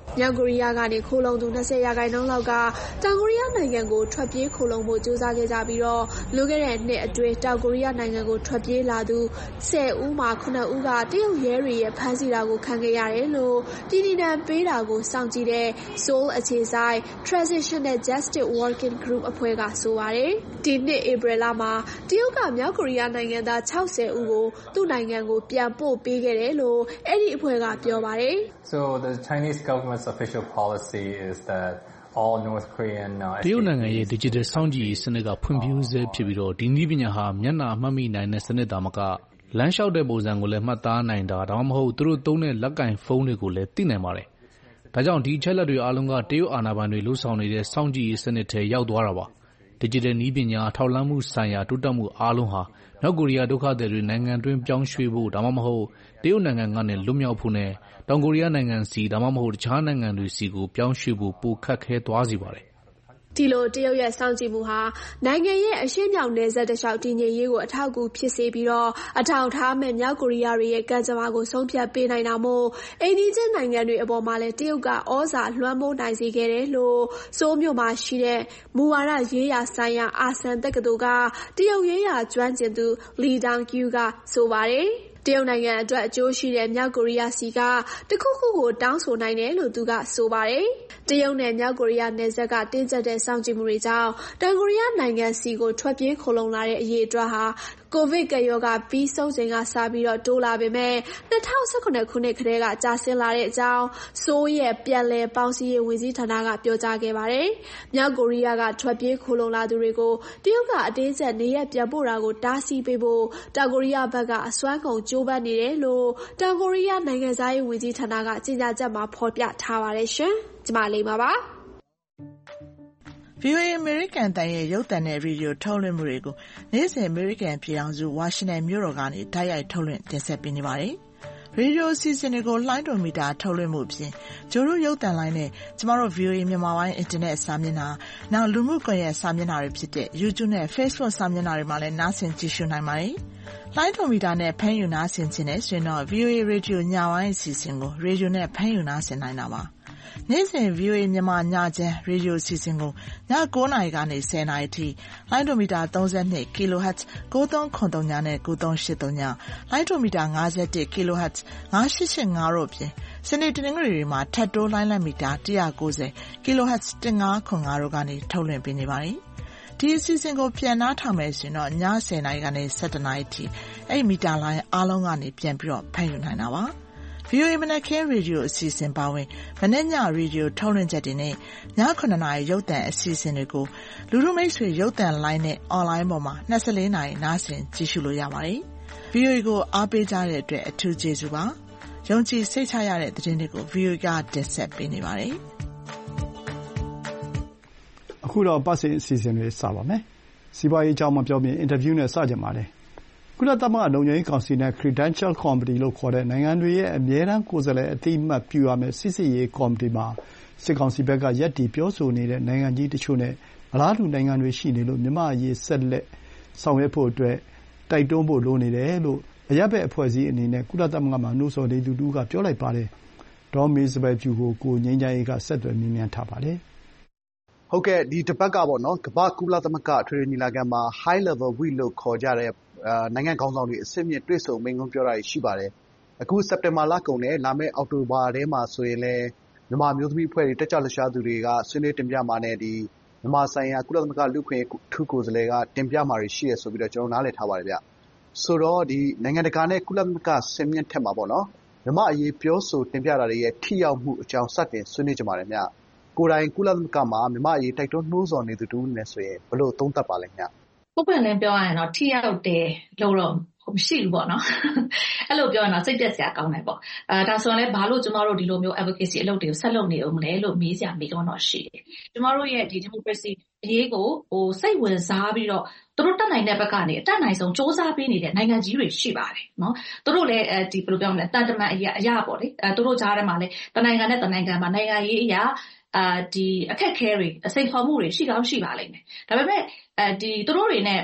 မြောက်ကိုရီးယားကနေခိုလှုံသူ20% လောက်ကတောင်ကိုရီးယားနိုင်ငံကိုထွက်ပြေးခိုလှုံဖို့ကြိုးစားခဲ့ကြပြီးတော့လွန်ခဲ့တဲ့နှစ်အတွင်းတောင်ကိုရီးယားနိုင်ငံကိုထွက်ပြေးလာသူ10 ဦးမှာ9 ဦးကတရုတ်ရဲတွေရဲ့ဖမ်းဆီးတာကိုခံခဲ့ရတယ်လို့ပြည်내ပေးတာကိုစောင့်ကြည့်တဲ့ Seoul အခြေစိုက် Transitional Justice Working Group အဖွဲ့ကဆိုပါတယ်။ဒီနှစ်ဧပြီလမှာတရုတ်ကမြောက်ကိုရီးယားနိုင်ငံသား60 ဦးကိုသူ့နိုင်ငံကိုပြန်ပို့ပေးခဲ့တယ်လို့အဲ့ဒီအဖွဲ့ကပြောပါတယ်။ So the Chinese government's official policy is that all North Korean တရုတ်နိုင်ငံရဲ့ digital စောင့်ကြည့်ရေးစနစ်ကဖွံ့ဖြိုးဆဲဖြစ်ပြီးတော့ဒီနည်းပညာဟာမျက်နှာမှတ်မိနိုင်တဲ့စနစ်သာမကလမ်းလျှောက်တဲ့ပုံစံကိုလည်းမှတ်သားနိုင်တာဒါမှမဟုတ်သူတို့သုံးတဲ့လက်ကင်ဖုန်းတွေကိုလည်းသိနိုင်ပါတယ်။ဒါကြောင့်ဒီအချက်လက်တွေအားလုံးကတရုတ်အာဏာပိုင်တွေလှုပ်ဆောင်နေတဲ့စောင့်ကြည့်ရေးစနစ်ထဲရောက်သွားတာပါ။ digital နည်းပညာထောက်လှမ်းမှုဆိုင်ရာတိုးတက်မှုအားလုံးဟာမြောက်ကိုရီးယားဒုက္ခသည်တွေနိုင်ငံတွင်းပြောင်းရွှေ့ဖို့ဒါမှမဟုတ်တရုတ်နိုင်ငံကနေလွတ်မြောက်ဖို့နဲ့တောင်ကိုရီးယားနိုင်ငံစီဒါမှမဟုတ်တခြားနိုင်ငံတွေစီကိုပြောင်းရွှေ့ဖို့ပိုခက်ခဲသွားစေပါတယ်။ဒီလိုတရုတ်ရဲ့စောင့်ကြည့်မှုဟာနိုင်ငံရဲ့အရှေ့မြောက်နယ်စပ်တစ်လျှောက်တည်ငြိမ်ရေးကိုအထောက်အကူဖြစ်စေပြီးတော့အထောက်ထားမဲ့မြောက်ကိုရီးယားရဲ့ကံကြမ္မာကိုဆုံးဖြတ်ပေးနိုင်တာမို့အိန္ဒိယနိုင်ငံတွေအပေါ်မှာလည်းတရုတ်ကဩဇာလွှမ်းမိုးနိုင်စေခဲ့တယ်လို့ဆိုးမြို့မှာရှိတဲ့မူဝါဒရေးရာဆိုင်ရာအာဆန်တက္ကသိုလ်ကတရုတ်ရေးရာကျွမ်းကျင်သူလီဒေါင်ကျူကဆိုပါတယ်။တရုတ်နိုင်ငံအတွက်အကျိုးရှိတဲ့မြောက်ကိုရီးယားစီကတခုခုကိုတောင်းဆိုနိုင်တယ်လို့သူကဆိုပါတယ်။တရုတ်နဲ့မြောက်ကိုရီးယားနယ်စပ်ကတင်းကျပ်တဲ့စောင့်ကြည့်မှုတွေကြောင့်တောင်ကိုရီးယားနိုင်ငံစီကိုထွက်ပြေးခိုလှုံလာတဲ့အရေးအတွက်ဟာကိုဗစ်ကပ်ရောဂါပြီးဆုံးချိန်ကစပြီးတော့တိုးလာပေမဲ့2019ခုနှစ်ကတည်းကကျဆင်းလာတဲ့အကြောင်းဆိုးရဲ့ပြန်လည်ပေါင်းစည်းရေးဝန်ကြီးဌာနကပြောကြားခဲ့ပါတယ်။မြောက်ကိုရီးယားကထွက်ပြေးခိုလှုံလာသူတွေကိုတရုတ်ကအတင်းကျပ်နေရပ်ပြန်ပို့တာကိုတားဆီးပေးဖို့တောင်ကိုရီးယားဘက်ကအစွမ်းကုန်ကြိုးပမ်းနေတယ်လို့တောင်ကိုရီးယားနိုင်ငံသားရေးဝန်ကြီးဌာနကကြေညာချက်မှာဖော်ပြထားပါတယ်ရှင်။ကျွန်မလေးပါ VOA အမေရိကန်အသံရဲ့ရုပ်သံနဲ့ရေဒီယိုထုတ်လွှင့်မှုတွေကိုနေ့စဉ်အမေရိကန်ပြည်ထောင်စုဝါရှင်တန်မြို့တော်ကနေတိုက်ရိုက်ထုတ်လွှင့်တင်ဆက်ပေးနေပါတယ်။ရေဒီယိုအစီအစဉ်တွေကိုလှိုင်းတော်မီတာထုတ်လွှင့်မှုအပြင်ကျိုးတို့ရုပ်သံလိုင်းနဲ့ကျမတို့ VOA မြန်မာပိုင်းအင်တာနက်စာမျက်နှာနောက်လူမှုကွန်ရက်စာမျက်နှာတွေဖြစ်တဲ့ YouTube နဲ့ Facebook စာမျက်နှာတွေမှာလည်းနားဆင်ကြည့်ရှုနိုင်ပါတယ်။လှိုင်းတော်မီတာနဲ့ဖမ်းယူနားဆင်ခြင်းနဲ့ဆိုရင်တော့ VOA ရေဒီယိုညပိုင်းအစီအစဉ်ကိုရေဒီယိုနဲ့ဖမ်းယူနားဆင်နိုင်တာပါ။နေ့စဉ် VOA မြန်မာညချမ်းရေဒီယိုအစီအစဉ်ကိုည9:00 နာရီကနေ10:00 နာရီထိလိုင်းဒိုမီတာ32 kHz 9303နဲ့9383လိုင်းဒိုမီတာ51 kHz 9885တို့ဖြင့်စနေတနင်္ဂနွေတွေမှာထပ်တိုးလိုင်းလက်မီတာ190 kHz 1505တို့ကနေထုတ်လွှင့်ပေးနေပါတယ်။ဒီအစီအစဉ်ကိုပြန်နှားထောင်မယ်ဆိုရင်တော့ည10:00 နာရီကနေ17:00 နာရီထိအဲ့မီတာလိုင်းအားလုံးကနေပြန်ပြီးတော့ဖမ်းယူနိုင်တာပါ။ VOA မနက်ခင်းရေဒီယိုအစီအစဉ်ပါဝင်မနေ့ညရေဒီယိုထုတ်လွှင့်ချက်တွေနဲ့ည9:00 နာရီရုပ်သံအစီအစဉ်တွေကိုလူထုမိတ်ဆွေရုပ်သံလိုင်းနဲ့အွန်လိုင်းပေါ်မှာ24နာရီနားဆင်ကြည့်ရှုလို့ရပါတယ်။ VOA ကိုအားပေးကြတဲ့အတွက်အထူးကျေးဇူးပါ။ယုံကြည်စိတ်ချရတဲ့သတင်းတွေကို VOA ကတင်ဆက်ပေးနေပါတယ်။အခုတော့ပတ်စင်အစီအစဉ်တွေစပါမယ်။စီးပွားရေးအကြောင်းမပြောမြင်အင်တာဗျူးနဲ့စကြပါမယ်။ကုလသမဂ္ဂလုံခြုံရေးကောင်စီနဲ့ Credential Committee လို့ခေါ်တဲ့နိုင်ငံတွေရဲ့အမြဲတမ်းကိုယ်စားလှယ်အသိအမှတ်ပြုရမယ့်စစ်ဆေးရေးကော်မတီမှာစစ်ကောင်စီဘက်ကရပ်တည်ပြောဆိုနေတဲ့နိုင်ငံကြီးတချို့နဲ့အလားတူနိုင်ငံတွေရှိနေလို့မြန်မာ့အရေးဆက်လက်ဆောင်ရွက်ဖို့အတွက်တိုက်တွန်းဖို့လိုနေတယ်လို့အရပ်ဘက်အဖွဲ့အစည်းအနေနဲ့ကုလသမဂ္ဂမှာနှိုးဆော်နေသူတူကပြောလိုက်ပါတယ်။ဒေါ်မေစပယ်ဖြူကိုငြိမ်းချမ်းရေးကဆက်သွယ်မြင်းမြန်းထားပါတယ်။ဟုတ်ကဲ့ဒီတစ်ပတ်ကပေါ့နော်ကမ္ဘာကုလသမဂ္ဂအထွေထွေညီလာခံမှာ High Level Week လို့ခေါ်ကြတဲ့နိုင်ငံခေါင်းဆောင်တွေအဆင့်မြင့်တွေ့ဆုံမိန့်ခွန်းပြောတာရှိပါတယ်။အခုစက်တင်ဘာလကုန်နဲ့လာမယ့်အောက်တိုဘာထဲမှာဆိုရင်လည်းမြန်မာမျိုးသမီးအဖွဲ့တွေတက်ကြွလှုပ်ရှားသူတွေကဆွေးနွေးတင်ပြမှာနဲ့ဒီမြန်မာဆိုင်ရာကုလသမဂ္ဂလူ့အခွင့်အရေးထူးကိုယ်စားလှယ်ကတင်ပြမှာရှိရဆိုပြီးတော့ကျွန်တော်နားလည်ထားပါတယ်ဗျ။ဆိုတော့ဒီနိုင်ငံတကာနဲ့ကုလသမဂ္ဂဆင့်မြင့်ထက်မှာပေါ့နော်မြန်မာအရေးပြောဆိုတင်ပြတာတွေရဲ့ထိရောက်မှုအကြောင်းစတင်ဆွေးနွေးကြပါတယ်ဗျ။ကိုယ်တိုင်ကုလသမဂ္ဂမှာမြန်မာအရေးတိုက်တွန်းနှိုးဆော်နေသူတူနဲ့ဆိုရင်ဘယ်လိုသုံးသပ်ပါလဲဗျ။ပုပ်ပွင့်လင်းပြောရရင်တော့ထိရောက်တယ်လို့တော့မရှိဘူးပေါ့နော်အဲ့လိုပြောရင်တော့စိတ်ပြက်စရာကောင်းတယ်ပေါ့ဒါဆိုရင်လည်းဘာလို့ကျမတို့ဒီလိုမျိုး advocacy အလုပ်တွေကိုဆက်လုပ်နေအောင်မလဲလို့မေးစရာမိတော့ရှိတယ်ကျမတို့ရဲ့ဒီ democracy အရေးကိုစိတ်ဝင်စားပြီးတော့သူတို့တက်နိုင်တဲ့ဘက်ကနေအတက်နိုင်ဆုံးစ조사ပေးနေတဲ့နိုင်ငံကြီးတွေရှိပါတယ်နော်သူတို့လည်းဒီဘယ်လိုပြောမလဲတန်တမန်အရာပေါ့လေသူတို့ကြားထဲမှာလည်းတနိုင်ငံနဲ့တနိုင်ငံမှာနိုင်ငံရေးအရာဒီအခက်ခဲတွေစိန်ခေါ်မှုတွေရှိကောင်းရှိပါလိမ့်မယ်ဒါပေမဲ့ဒီသူတို့တွေနဲ့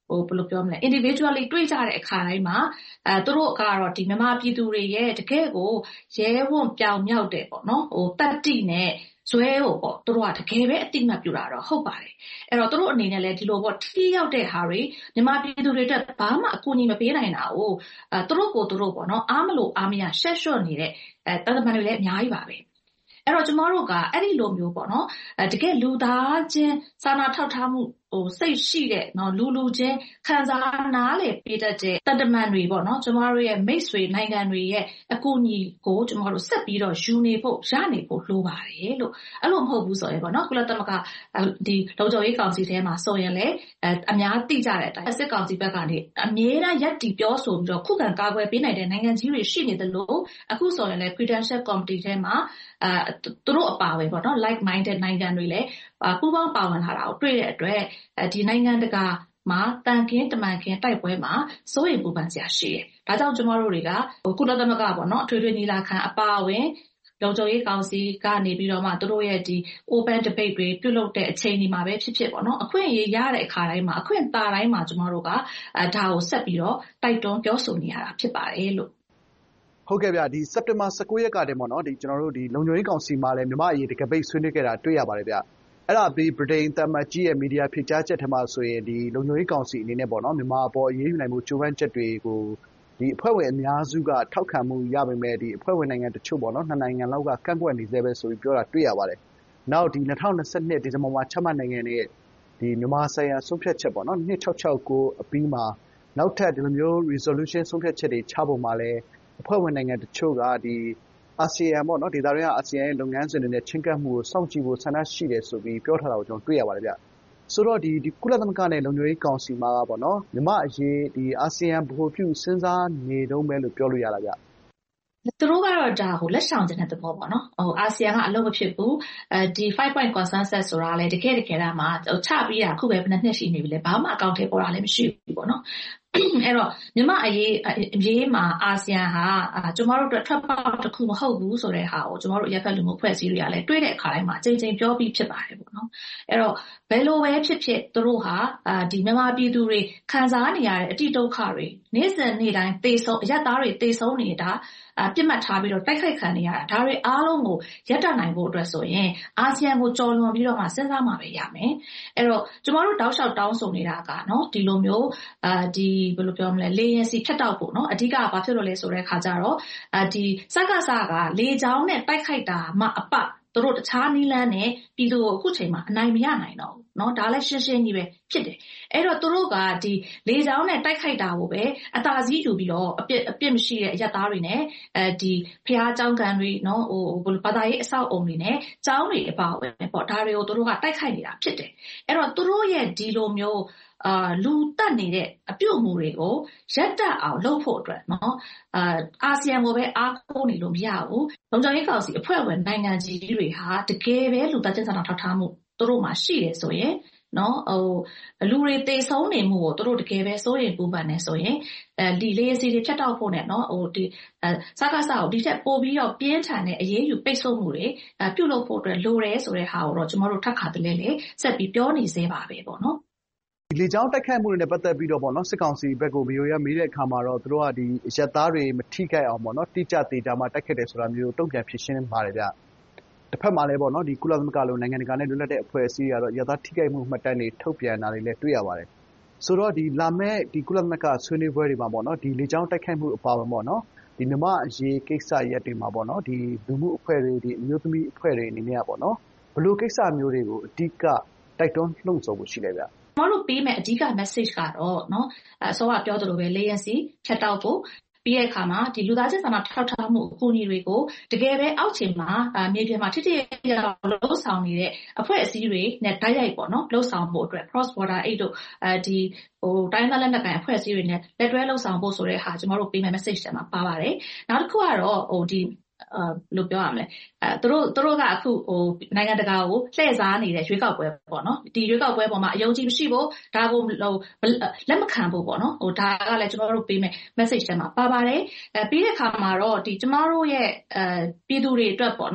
ဘယ်လိုပြောမလဲ individually တွေ့ကြတဲ့အခါတိုင်းမှာသူတို့ကတော့ဒီမြန်မာပြည်သူတွေရဲ့တကယ်ကိုရဲဝံ့ပြောင်မြောက်တဲ့ပေါ့နော်တတ်တိနဲ့ဇွဲကိုပေါ့သူတို့ကတကယ်ပဲအတိမတ်ပြတာတော့ဟုတ်ပါတယ်အဲ့တော့သူတို့အနေနဲ့လည်းဒီလိုပေါ့ထိရောက်တဲ့ဟာတွေမြန်မာပြည်သူတွေအတွက်ဘာမှအကူအညီမပေးနိုင်တာကိုသူတို့ကိုသူတို့ပေါ့နော်အားမလို့အားမရရှက်ရွံ့နေတဲ့တန်တမန်တွေလည်းအများကြီးပါပဲအဲ့တော့ကျမတို့ကအဲ့ဒီလိုမျိုးပေါ့နော်တကယ်လူသားချင်းစာနာထောက်ထားမှုစိတ်ရှိတဲ့နော်လူချင်းခံစားနားလေပေးတတ်တဲ့တန်တမန်တွေပေါ့နော်ကျမတို့ရဲ့မိတ်ဆွေနိုင်ငံတွေရဲ့အကူအညီကိုကျမတို့ဆက်ပြီးတော့ယူနေဖို့ရနေဖို့လိုပါတယ်လို့အဲ့လိုမဟုတ်ဘူးဆိုရင်ပေါ့နော်ကုလသမဂ္ဂဒီလုံခြုံရေးကောင်စီထဲမှာဆိုရင်လည်းအများသိကြတဲ့အတိုင်းစစ်ကောင်စီဘက်ကနေအမြဲတမ်းရပ်တည်ပြောဆိုပြီးတော့ခုခံကာကွယ်ပေးနိုင်တဲ့နိုင်ငံကြီးတွေရှိနေတယ်လို့အခုဆိုရင်လည်း Credential Committee ထဲမှာသူတို့အပါဝင်ပေါ့နော် like minded နိုင်ငံတွေလည်းပူးပေါင်းပါဝင်လာတာကိုတွေ့တဲ့အတွက်ဒီနိုင်ငံတကာမှာတန်ခင်းတမန်ခင်းတိုက်ပွဲမှာစိုးရိမ်ပူပန်စရာရှိတယ်။ဒါကြောင့်ကျမတို့တွေကကုလသမဂ္ဂပေါ့နော်အထွေထွေညီလာခံအပါအဝင်လုံခြုံရေးကောင်စီကနေပြီးတော့မှသူတို့ရဲ့ဒီ open debate တွေပြုလုပ်တဲ့အချိန်ဒီမှာပဲဖြစ်ပေါ့နော်အခွင့်အရေးရတဲ့အခါတိုင်းမှာအခွင့်အရေးတိုင်းမှာကျမတို့ကဒါကိုဆက်ပြီးတော့တိုက်တွန်းပြောဆိုနေရတာဖြစ်ပါတယ်လို့ဟုတ်ကဲ့ဗျဒီစက်တင်ဘာ19ရက်ကတည်းပေါ့နော်ဒီကျွန်တော်တို့ဒီလုံခြုံရေးကောင်စီမှာလည်းမြန်မာအရေးတကပိတ်ဆွေးနွေးခဲ့တာတွေ့ရပါတယ်ဗျအဲ့ဒါပြီးဗြိတိန်တမန်ကြီးရဲ့မီဒီယာဖြေကြားချက်ထဲမှာဆိုရင်ဒီလုံခြုံရေးကောင်စီအနေနဲ့ပေါ့နော်မြန်မာအပေါ်အရေးယူနိုင်မှုကြိုးပမ်းချက်တွေကိုဒီအဖွဲ့ဝင်အများစုကထောက်ခံမှုရပေမဲ့ဒီအဖွဲ့ဝင်နိုင်ငံတချို့ပေါ့နော်နှစ်နိုင်ငံလောက်ကကန့်ကွက်နေသေးပဲဆိုပြီးပြောတာတွေ့ရပါတယ်နောက်ဒီ2022ဒီဇင်ဘာမှာချမှတ်နိုင်ငံရဲ့ဒီမြန်မာဆိုင်ရာဆုံးဖြတ်ချက်ပေါ့နော်2669အပြီးမှာနောက်ထပ်ဒီလိုမျိုး resolution ဆုံးဖြတ်ချက်တွေချဖို့မှာလည်းအဖွဲ့ဝင်နိုင်ငံတချို့ကဒီအာဆီယံပေါ့နော်ဒေသတွင်းကအာဆီယံရဲ့လုပ်ငန်းစဉ်တွေနဲ့ချင်းကပ်မှုကိုစောင့်ကြည့်ဖို့ဆန္ဒရှိတယ်ဆိုပြီးပြောထားတာကိုကျွန်တော်တွေ့ရပါတယ်ဗျဆိုတော့ဒီကုလသမဂ္ဂနဲ့လုံခြုံရေးကောင်စီမှာပေါ့နော်မြန်မာအရေးဒီအာဆီယံဗဟိုပြုစဉ်းစားနေတုန်းပဲလို့ပြောလို့ရတာဗျသူတို့ကတော့ဒါကိုလက်ဆောင်တဲ့သဘောပေါ့နော်အာဆီယံကအလုပ်မဖြစ်ဘူးဒီ5 point consensus ဆိုတာလည်းတကယ်တမ်းမှာချပြီးတာအခုပဲဘယ်နှစ်ရှိနေပြီလဲဘာမှအကောင့်ထဲပေါ်တာလည်းမရှိဘူးပေါ့နော်အဲ့တော့မြန်မာအရေးမှာအာဆီယံဟာကျမတို့အတွက်ထွက်ပေါက်တစ်ခုမဟုတ်ဘူးဆိုတဲ့ဟာကိုကျမတို့ရက်ဖက်လူမှုဖွဲ့စည်းတွေကလည်းတွေ့တဲ့အခါတိုင်းမှာအချိန်ချင်းပြောပြီးဖြစ်ပါတယ်ပေါ့နော်အဲ့တော့ဘယ်လိုပဲဖြစ်ဖြစ်သူတို့ဟာဒီမြန်မာပြည်သူတွေခံစားနေရတဲ့အတိဒုက္ခတွေနေ့စဉ်နေ့တိုင်းသေဆုံးအရက်သားတွေသေဆုံးနေတာပြစ်မှတ်ထားပြီးတော့တိုက်ခိုက်ခံနေရတာဒါတွေအားလုံးကိုရပ်တန့်နိုင်ဖို့အတွက်ဆိုရင်အာဆီယံကိုကြော်လွန်ပြီးတော့မှစဉ်းစားမှပဲရမယ်အဲ့တော့ကျမတို့တောက်လျှောက်တောင်းဆိုနေတာကနော်ဒီလိုမျိုးဒီဘယ်လိုပြောမလဲလေရင်စီဖြတ်တောက်ဖို့နော်အဓိကဘာဖြစ်လို့လဲဆိုတဲ့အခါကျတော့ဒီစကလေချောင်းနဲ့တိုက်ခိုက်တာမှအပသူတို့တခြားနည်းလမ်းနဲ့ပြည်သူကိုအခုချိန်မှာအနိုင်မရနိုင်တော့ဘူးเนาะဒါလည်းရှင်းရှင်းကြီးပဲဖြစ်တယ်အဲ့တော့သူတို့ကဒီလေချောင်းနဲ့တိုက်ခိုက်တာကိုပဲအသာစီးယူပြီးတော့အပြစ်မရှိတဲ့အရက်သားတွေနဲ့ဒီဖျားเจ้าကန်တွေเนาะဘာသာရေးအဆောက်အုံတွေနဲ့เจ้าတွေအပါအဝင်ပေါ့ဒါတွေကိုသူတို့ကတိုက်ခိုက်နေတာဖြစ်တယ်အဲ့တော့သူတို့ရဲ့ဒီလိုမျိုးလူတက်နေတဲ့အပြုတ်မှုတွေကိုရပ်တန့်အောင်လုပ်ဖို့အတွက်เนาะအာဆီယံကိုပဲအားကိုးနေလို့မရဘူးလုံခြုံရေးကောင်စီအဖွဲ့ဝင်နိုင်ငံကြီးတွေဟာတကယ်ပဲလူသားချင်းစာနာထောက်ထားမှုသူတို့မှာရှိတယ်ဆိုရင်နော်လူတွေသေဆုံးနေမှုကိုသူတို့တကယ်ပဲစိုးရိမ်ပူပန်နေဆိုရင်ဒီလေးစီတွေဖြတ်တောက်ဖို့နဲ့နော်ဒီစကားကိုဒီထက်ပိုပြီးတော့ပြင်းထန်တဲ့အရေးယူပိတ်ဆို့မှုတွေပြုလုပ်ဖို့အတွက်လိုတယ်ဆိုတဲ့ဟာကိုတော့ကျွန်တော်တို့ထပ်ခါတလဲလေဆက်ပြီးပြောနေသေးပါပဲပေါ့နော်ဒီလေကြောင်းတိုက်ခိုက်မှုတွေနဲ့ပတ်သက်ပြီးတော့ပေါ့နော်စစ်ကောင်စီဘက်ကိုမျိုးရမေးတဲ့အခါမှာတော့သူတို့ကဒီရက်သားတွေမထိခိုက်အောင်ပေါ့နော်တိကျသေးတာမှတိုက်ခိုက်တယ်ဆိုတာမျိုးတုံ့ပြန်ဖြစ်ရှင်းပါတယ်ဗျတစ်ဖက်မှာလည်းပေါ့နော်ဒီကုလသမဂ္ဂလိုနိုင်ငံတကာနဲ့လွတ်လပ်တဲ့အဖွဲ့အစည်းတွေကတော့ရက်သားထိခိုက်မှုမှတ်တမ်းတွေထုတ်ပြန်တာတွေလည်းတွေ့ရပါတယ်ဆိုတော့ဒီလာမဲ့ဒီကုလသမဂ္ဂဆွေးနွေးပွဲတွေမှာပေါ့နော်ဒီလေကြောင်းတိုက်ခိုက်မှုအပါအဝင်ပေါ့နော်ဒီမြန်မာအရေးကိစ္စရပ်တွေမှာပေါ့နော်ဒီလူမှုအဖွဲ့တွေဒီအမျိုးသမီးအဖွဲ့တွေအနေနဲ့ပေါ့နော်ဘယ်လိုကိစ္စမျိုးတွေကိုအဓိကတိုက်တွန်းလှုံ့ဆော်ဖို့ရှိလဲဗျကျွန်တော်တို့ပေးမဲ့အဓိက message ကတော့เนาะအစောကပြောသလိုပဲလေရင်စီဖြတ်တောက်ဖို့ပြီးတဲ့အခါမှာဒီလူသားချင်းစာနာထောက်ထားမှုအကူအညီတွေကိုတကယ်ပဲအောက်ခြေမှာမြေပြင်မှာထိထိရောက်လှုပ်ဆောင်နေတဲ့အဖွဲ့အစည်းတွေနဲ့တိုက်ရိုက်ပေါ့နော်လှုပ်ဆောင်ဖို့အတွက် cross border aid တို့ဒီတိုင်းသားလက်နက်ကိုင်အဖွဲ့အစည်းတွေနဲ့လက်တွဲလှုပ်ဆောင်ဖို့ဆိုတဲ့ဟာကျွန်တော်တို့ပေးမဲ့ message တွေမှာပါပါတယ်နောက်တစ်ခုကတော့ဒီလို့ပြောရမလဲသူတို့ကအခုနိုင်ငံတကာကိုလှည့်စားနေတဲ့ရွေးကောက်ပွဲပေါ့နော်ဒီရွေးကောက်ပွဲပေါ်မှာအယုံကြည်မရှိဖို့ဒါကိုလက်မခံဖို့ပေါ့နော်ဒါကလည်းကျွန်တော်တို့ပေးမယ် message ထဲမှာပါပါတယ်ပြီးတဲ့အခါမှာတော့ဒီကျွန်တော်တို့ရဲ့ပြည်သူတွေအတွက်ပေါ့နော်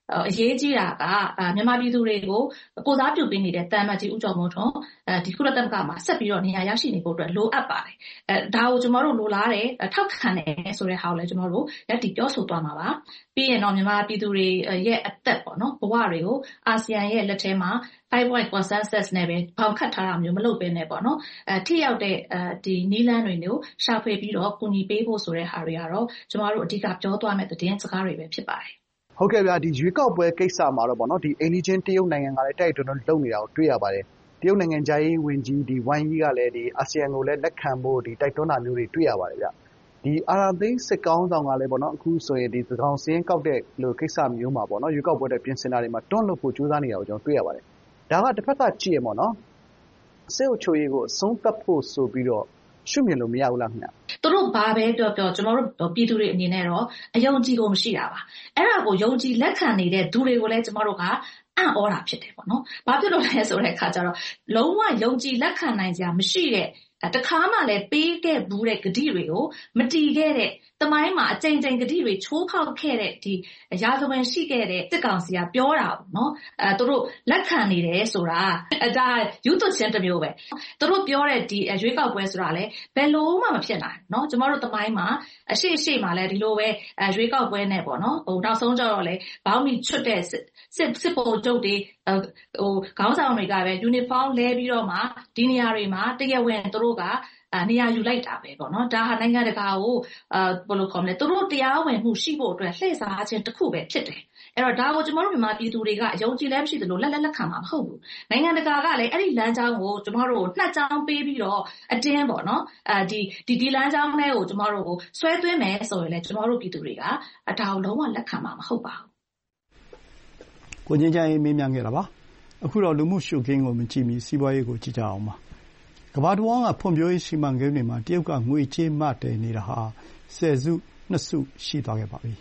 အရေးကြီးတာကမြန်မာပြည်သူတွေကိုကိုစားပြုပေးနေတဲ့တန်မတ်ကြီးဦးကျော်မိုးထွန်းဒီကုလသမဂ္ဂမှာဆက်ပြီးတော့နေရာရရှိနေဖို့အတွက်လိုအပ်ပါတယ်ဒါကိုကျွန်တော်တို့လိုလားတယ်ထောက်ခံတယ်ဆိုတဲ့ဟာကိုလည်းကျွန်တော်တို့ရပ်တည်ပြောဆိုသွားမှာပါပြီးရင်တော့မြန်မာပြည်သူတွေရဲ့အသက်ပေါ့နော်ဘဝတွေကိုအာဆီယံရဲ့လက်ထဲမှာ 5-point consensus နဲ့ပဲပေါင်ခတ်ထားတာမျိုးမလုပ်ဘဲနဲ့ပေါ့နော်ထိရောက်တဲ့ဒီနီးလန်းတွေကိုရှာဖွေပြီးတော့ကူညီပေးဖို့ဆိုတဲ့ဟာတွေကတော့ကျွန်တော်တို့အဓိကပြောသွားမယ့်သတင်းစကားတွေပဲဖြစ်ပါတယ်ဟုတ်ကဲ့ဗျာဒီရွေးကောက်ပွဲကိစ္စမှာတော့ပေါ့နော်ဒီအိန္ဒိချင်းတရုတ်နိုင်ငံကလည်းတိုက်တွန်းလုပ်နေတာကိုတွေ့ရပါတယ်တရုတ်နိုင်ငံခြားရေးဝန်ကြီးဒီဝမ်ယီကလည်းဒီအာဆီယံကိုလည်းလက်ခံဖို့ဒီတိုက်တွန်းတာမျိုးတွေတွေ့ရပါတယ်ဗျဒီအာရန်သိန်းစစ်ကောင်းဆောင်ကလည်းပေါ့နော်အခုဆိုရင်ဒီသကောင်စင်းကောက်တဲ့လိုကိစ္စမျိုးမှာပေါ့နော်ရွေးကောက်ပွဲတဲ့ပြင်ဆင်တာတွေမှာတွန်းလို့ဖို့ကြိုးစားနေတာကိုကျွန်တော်တွေ့ရပါတယ်ဒါကတစ်ဖက်ကကြည့်ရပေါ့နော်စစ်အုပ်ချုပ်ရေးကိုအဆုံးသတ်ဖို့ဆိုပြီးတော့ရှုမြင်လို့မရဘူးလားခင်ဗျသူတို့ဘာပဲပြောပြောကျွန်တော်တို့ပြည်သူတွေအနေနဲ့တော့အယုံကြည်ကိုမရှိတာပါအဲ့ဒါကိုယုံကြည်လက်ခံနေတဲ့သူတွေကိုလည်းကျွန်တော်တို့ကအံ့ဩတာဖြစ်တယ်ပေါ့နော်ဘာဖြစ်လို့လဲဆိုတဲ့အခါကျတော့လုံးဝယုံကြည်လက်ခံနိုင်စရာမရှိတဲ့တခါမှလည်းပေးခဲ့ဘူးတဲ့ဂတိတွေကိုမတီးခဲ့တဲ့တမိုင်းမှာအကြိမ်ကြိမ်ဂတိတွေချိုးဖောက်ခဲ့တဲ့ဒီရာဇဝင်ရှိခဲ့တဲ့စစ်ကောင်စီကပြောတာပေါ့နော်သူတို့လက်ခံနေတယ်ဆိုတာဒါယူသွချင်းတစ်မျိုးပဲသူတို့ပြောတဲ့ဒီရွေးကောက်ပွဲဆိုတာလည်းဘယ်လို့မှမဖြစ်နိုင်เนาะကျမတို့တမိုင်းမှာအရှိမှာလည်းဒီလိုပဲရွေးကောက်ပွဲနဲ့ပေါ့နော်နောက်ဆုံးကျတော့လည်းဘောင်းမီချွတ်တဲ့စစ်ပုံကျုပ်တွေခေါင်းဆောင်တွေကပဲ uniform လဲပြီးတော့မှဒီနေရာတွေမှာတရက်ဝင်သူတို့ကနေရာယူလိုက်တာပဲပေါ့နော်ဒါဟာနိုင်ငံတကာကိုဘယ်လိုခေါ်မလဲသူတို့တရားဝင်မှုရှိဖို့အတွက်လှည့်စားခြင်းတစ်ခုပဲဖြစ်တယ်အဲ့တော့ဒါကိုကျွန်တော်တို့မြန်မာပြည်သူတွေကအယုံကြည်လည်းမရှိသလိုလက်ခံမှာမဟုတ်ဘူးနိုင်ငံတကာကလည်းအဲ့ဒီလမ်းကြောင်းကိုကျွန်တော်တို့နှက်ကြောင်းပေးပြီးတော့အတင်းပေါ့နော်ဒီလမ်းကြောင်းထဲကိုကျွန်တော်တို့ကိုဆွဲသွင်းမယ်ဆိုရင်လည်းကျွန်တော်တို့ပြည်သူတွေကဒါကိုလုံးဝလက်ခံမှာမဟုတ်ပါဘူးကိုချင်းချင်မေးမြန်းခဲ့တာပါအခုတော့လူမှုရှုခင်းကိုမကြည့်မီစီးပွားရေးကိုကြည့်ကြအောင်ပါကမ္ဘာတစ်ဝန်းကဖွံ့ဖြိုးရေးစီမံကိန်းတွေမှာတရုတ်ကငွေကြေးမတည်နေတာဟာ10စု2စုရှိသွားခဲ့ပါပြီ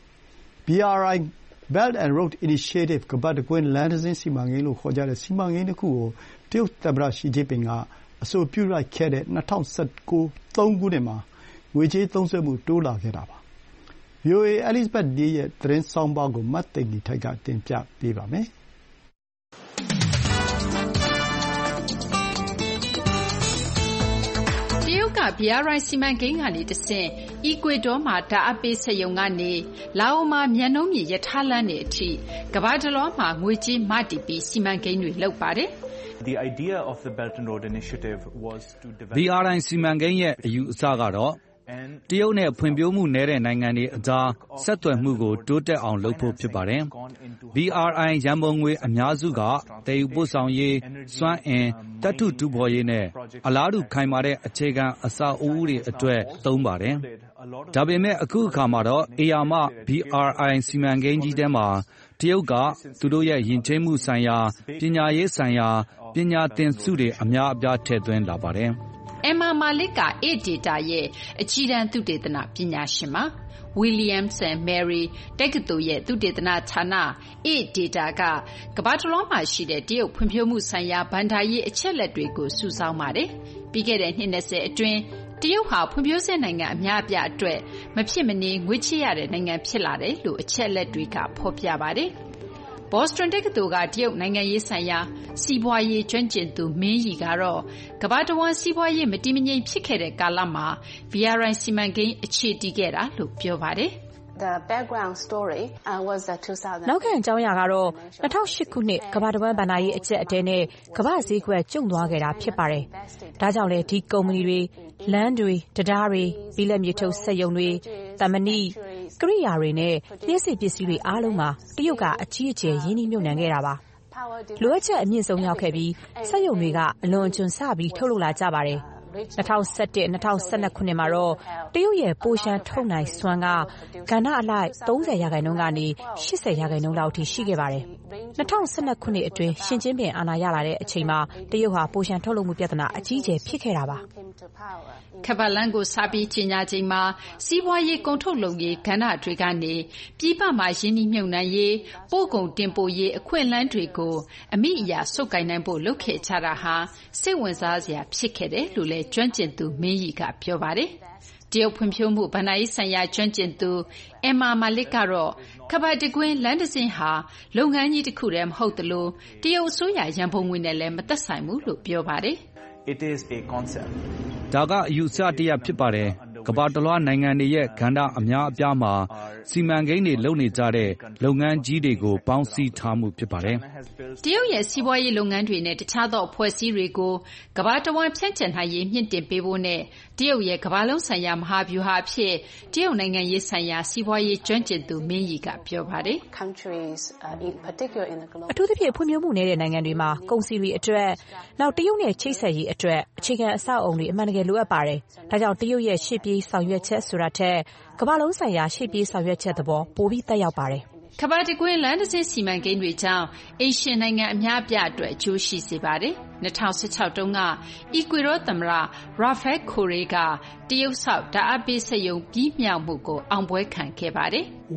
BRI Belt and Road Initiative ကမ္ဘာ့တကွင်းလမ်းတစ်စင်းစီမံကိန်းလို့ခေါ်ကြတဲ့စီမံကိန်းတစ်ခုကိုတရုတ်သမ္မတရှီကျင်းပင်ကအဆိုပြုလိုက်ခဲ့တဲ့2019 3ခုနှစ်မှာငွေကြေးသုံးစွဲမှုတိုးလာခဲ့တာပါ VOA Elizabeth Lee ရဲ့သတင်းဆောင်းပါးကိုမတ်သိန်းကြီးထိုက်ကတင်ပြပေးပါမယ် BRI စီမံကိန်းကနေတဆင့်အီကွေဒေါမှာဓာတ်အားပေးစက်ရုံကနေလာအိုမှာမြန်နှုန်းမြင့်ရထားလမ်းတွေအထိကမ္ဘာတစ်လွှားမှာငွေကြေးမတည်ပြီးစီမံကိန်းတွေလုပ်ပါတယ် The idea of the Belt and Road Initiative was to develop BRI စီမံကိန်းရဲ့အယူအဆကတော့တရုတ်နဲ့ဖွံ့ဖြိုးမှုနည်းတဲ့နိုင်ငံတွေအကြားဆက်သွယ်မှုကိုတိုးတက်အောင်လုပ်ဖို့ဖြစ်ပါတယ်။ BRI ရန်ပုံငွေအများစုကတည်ယူပို့ဆောင်ရေး၊စွမ်းအင်၊သတ္တုတူးဖော်ရေးနဲ့အလားတူခိုင်မာတဲ့အခြေခံအဆောက်အဦတွေအတွက်သုံးပါတယ်။ဒါပေမဲ့အခုအခါမှာတော့ဧရာမ BRI စီမံကိန်းကြီးထဲမှာတရုတ်ကသူတို့ရဲ့ယဉ်ကျေးမှုဆိုင်ရာ၊ပညာရေးဆိုင်ရာပညာသင်ဆုတွေအများအပြားထည့်သွင်းလာပါတယ်။ Emma Malik က A-Data ရဲ့အကြီးတန်းသုတေသနပညာရှင်ပါ။ Williams and Mary တက္ကသိုလ်ရဲ့သုတေသနဌာန A-Data ကကမ္ဘာတစ်လွှားမှာရှိတဲ့တရုတ်ဖွံ့ဖြိုးမှုဆိုင်ရာဘဏ္ဍာရေးအချက်အလက်တွေကိုစုဆောင်းပါတယ်။ပြီးခဲ့တဲ့နှစ်20အတွင်းတရုတ်ဟာဖွံ့ဖြိုးဆဲနိုင်ငံအများအပြားအတွက်မဖြစ်မနေငွေချေးရတဲ့နိုင်ငံဖြစ်လာတယ်လို့အချက်အလက်တွေကဖော်ပြပါတယ်။ Boston တက္ကသိုလ်ကတရုတ်နိုင်ငံရေးဆိုင်ရာစီးပွားရေးကျွမ်းကျင်သူမင်းရီကတော့ကမ္ဘာတဝန်းစီးပွားရေးမတည်မငြိမ်ဖြစ်ခဲ့တဲ့ကာလမှာ BRI စီမံကိန်းအခြေတည်ခဲ့တာလို့ပြောပါတယ်။ The background story was 2000 နောက်ခံအကြောင်းအရာကတော့2008ခုနှစ်ကမ္ဘာတဝန်းဘဏ္ဍာရေးအကျပ်အတည်းနဲ့ကမ္ဘာ့ဈေးကွက်ကျုံသွားခဲ့တာဖြစ်ပါတယ်။ဒါကြောင့်လဲဒီကုမ္ပဏီတွေလမ်းတွေတံတားတွေဘီလက်မြေထုတ်စက်ရုံတွေတမဏိကရိယာတွေနဲ့လျှပ်စစ်ပစ္စည်းတွေအားလုံးမှာတရုတ်ကအကြီးအကျယ်ရင်းနှီးမြှုပ်နှံခဲ့တာပါ။လိုအပ်ချက်အမြင့်ဆုံးရောက်ခဲ့ပြီးစက်ရုံတွေကအလွန်အကျွံစပြီးထုတ်လုပ်လာကြပါတယ်။2011-2012 ခုနှစ်မှာတော့တရုတ်ရဲ့ပိုရှန်ထုတ်နိုင်စွမ်းကကဏ္ဍအလိုက် 30% ကနေ 80% လောက်အထိရှိခဲ့ပါတယ်။2012 ခုနှစ်အတွင်းရှင်းကျင်းပင်အာဏာရလာတဲ့အချိန်မှာတရုတ်ဟာပိုရှန်ထုတ်လုပ်မှုပြဿနာအကြီးအကျယ်ဖြစ်ခဲ့တာပါခက်ပတ်လန်းကိုစပြီးကြီးညာချိန်မှာစီးပွားရေးကုန်ထုတ်လုပ်ရေးကဏ္ဍတွေကနေပြည်ပမှာရင်းနှီးမြှုပ်နှံရေးပို့ကုန်တင်ပို့ရေးအခွင့်အလမ်းတွေကိုအမိအရာစုပ်ကိုင်နိုင်ဖို့လုပ်ခဲ့ကြတာဟာစိတ်ဝင်စားစရာဖြစ်ခဲ့တယ်လို့လည်းကျွမ်းကျင်သူမင်းကြီးကပြောပါတယ်။တရုတ်ဖွံ့ဖြိုးမှုဘဏ္ဍာရေးဆိုင်ရာကျွမ်းကျင်သူ Emma Malik ကတော့ကမ္ဘာတကွင်းလမ်းတစ်စင်းဟာလုပ်ငန်းကြီးတစ်ခုတည်းမဟုတ်သလိုတရုတ်အစိုးရရန်ပုံငွေနဲ့လည်းမသက်ဆိုင်ဘူးလို့ပြောပါတယ်။ It is a concept. ဒါကအယူအဆတစ်ရပ်ဖြစ်ပါတယ်။ကမ္ဘာတစ်လွှားနိုင်ငံတွေရဲ့ကဏ္ဍအများအပြားမှာစီမံကိန်းတွေလုပ်နေကြတဲ့လုပ်ငန်းကြီးတွေကိုပေါင်းစည်းထားမှုဖြစ်ပါတယ်။တရုတ်ရဲ့စီးပွားရေးလုပ်ငန်းတွေနဲ့တခြားသောအဖွဲ့အစည်းတွေကိုကမ္ဘာတဝန်းဖြန့်ကျက်နိုင်ရေးမြင့်တင်ပေးဖို့နဲ့တရုတ်ရဲ့ကမ္ဘာလုံးဆိုင်ရာမဟာဗျူဟာအဖြစ်တရုတ်နိုင်ငံရေးဆိုင်ရာစီးပွားရေးကျွမ်းကျင်သူမင်းရီကပြောပါတယ်။အထူးသဖြင့်ဖွံ့ဖြိုးမှုနည်းတဲ့နိုင်ငံတွေမှာကုန်စည်တွေအတွက်နောက်တရုတ်နဲ့ချိတ်ဆက်ရေးအတွက်အခြေခံအဆောက်အအုံတွေအမှန်တကယ်လိုအပ်ပါတယ်။ဒါကြောင့်တရုတ်ရဲ့ရှေ့ပြေးဆောင်ရွက်ချက်ဆိုတာထက်ကမ္ဘာလုံးဆိုင်ရာရှေ့ပြေးဆောင်ရွက်ချက်သဘောပိုပြီးသက်ရောက်ပါတယ်။ကမ္ဘာတကွင်းလမ်းတစ်စင်းစီမံကိန်းတွေကြောင့်အိမ်ရှင်နိုင်ငံအများအပြားအတွက်အကျိုးရှိစေပါတယ်။2016တုန်းကအီကွေဒေါသမ္မတ Rafael Correa ကတရုတ်ဆောက်ဓာတ်အားပေးစက်ရုံပြီးမြောက်မှုကိုအောင်ပွဲခံခဲ့ပါတယ်။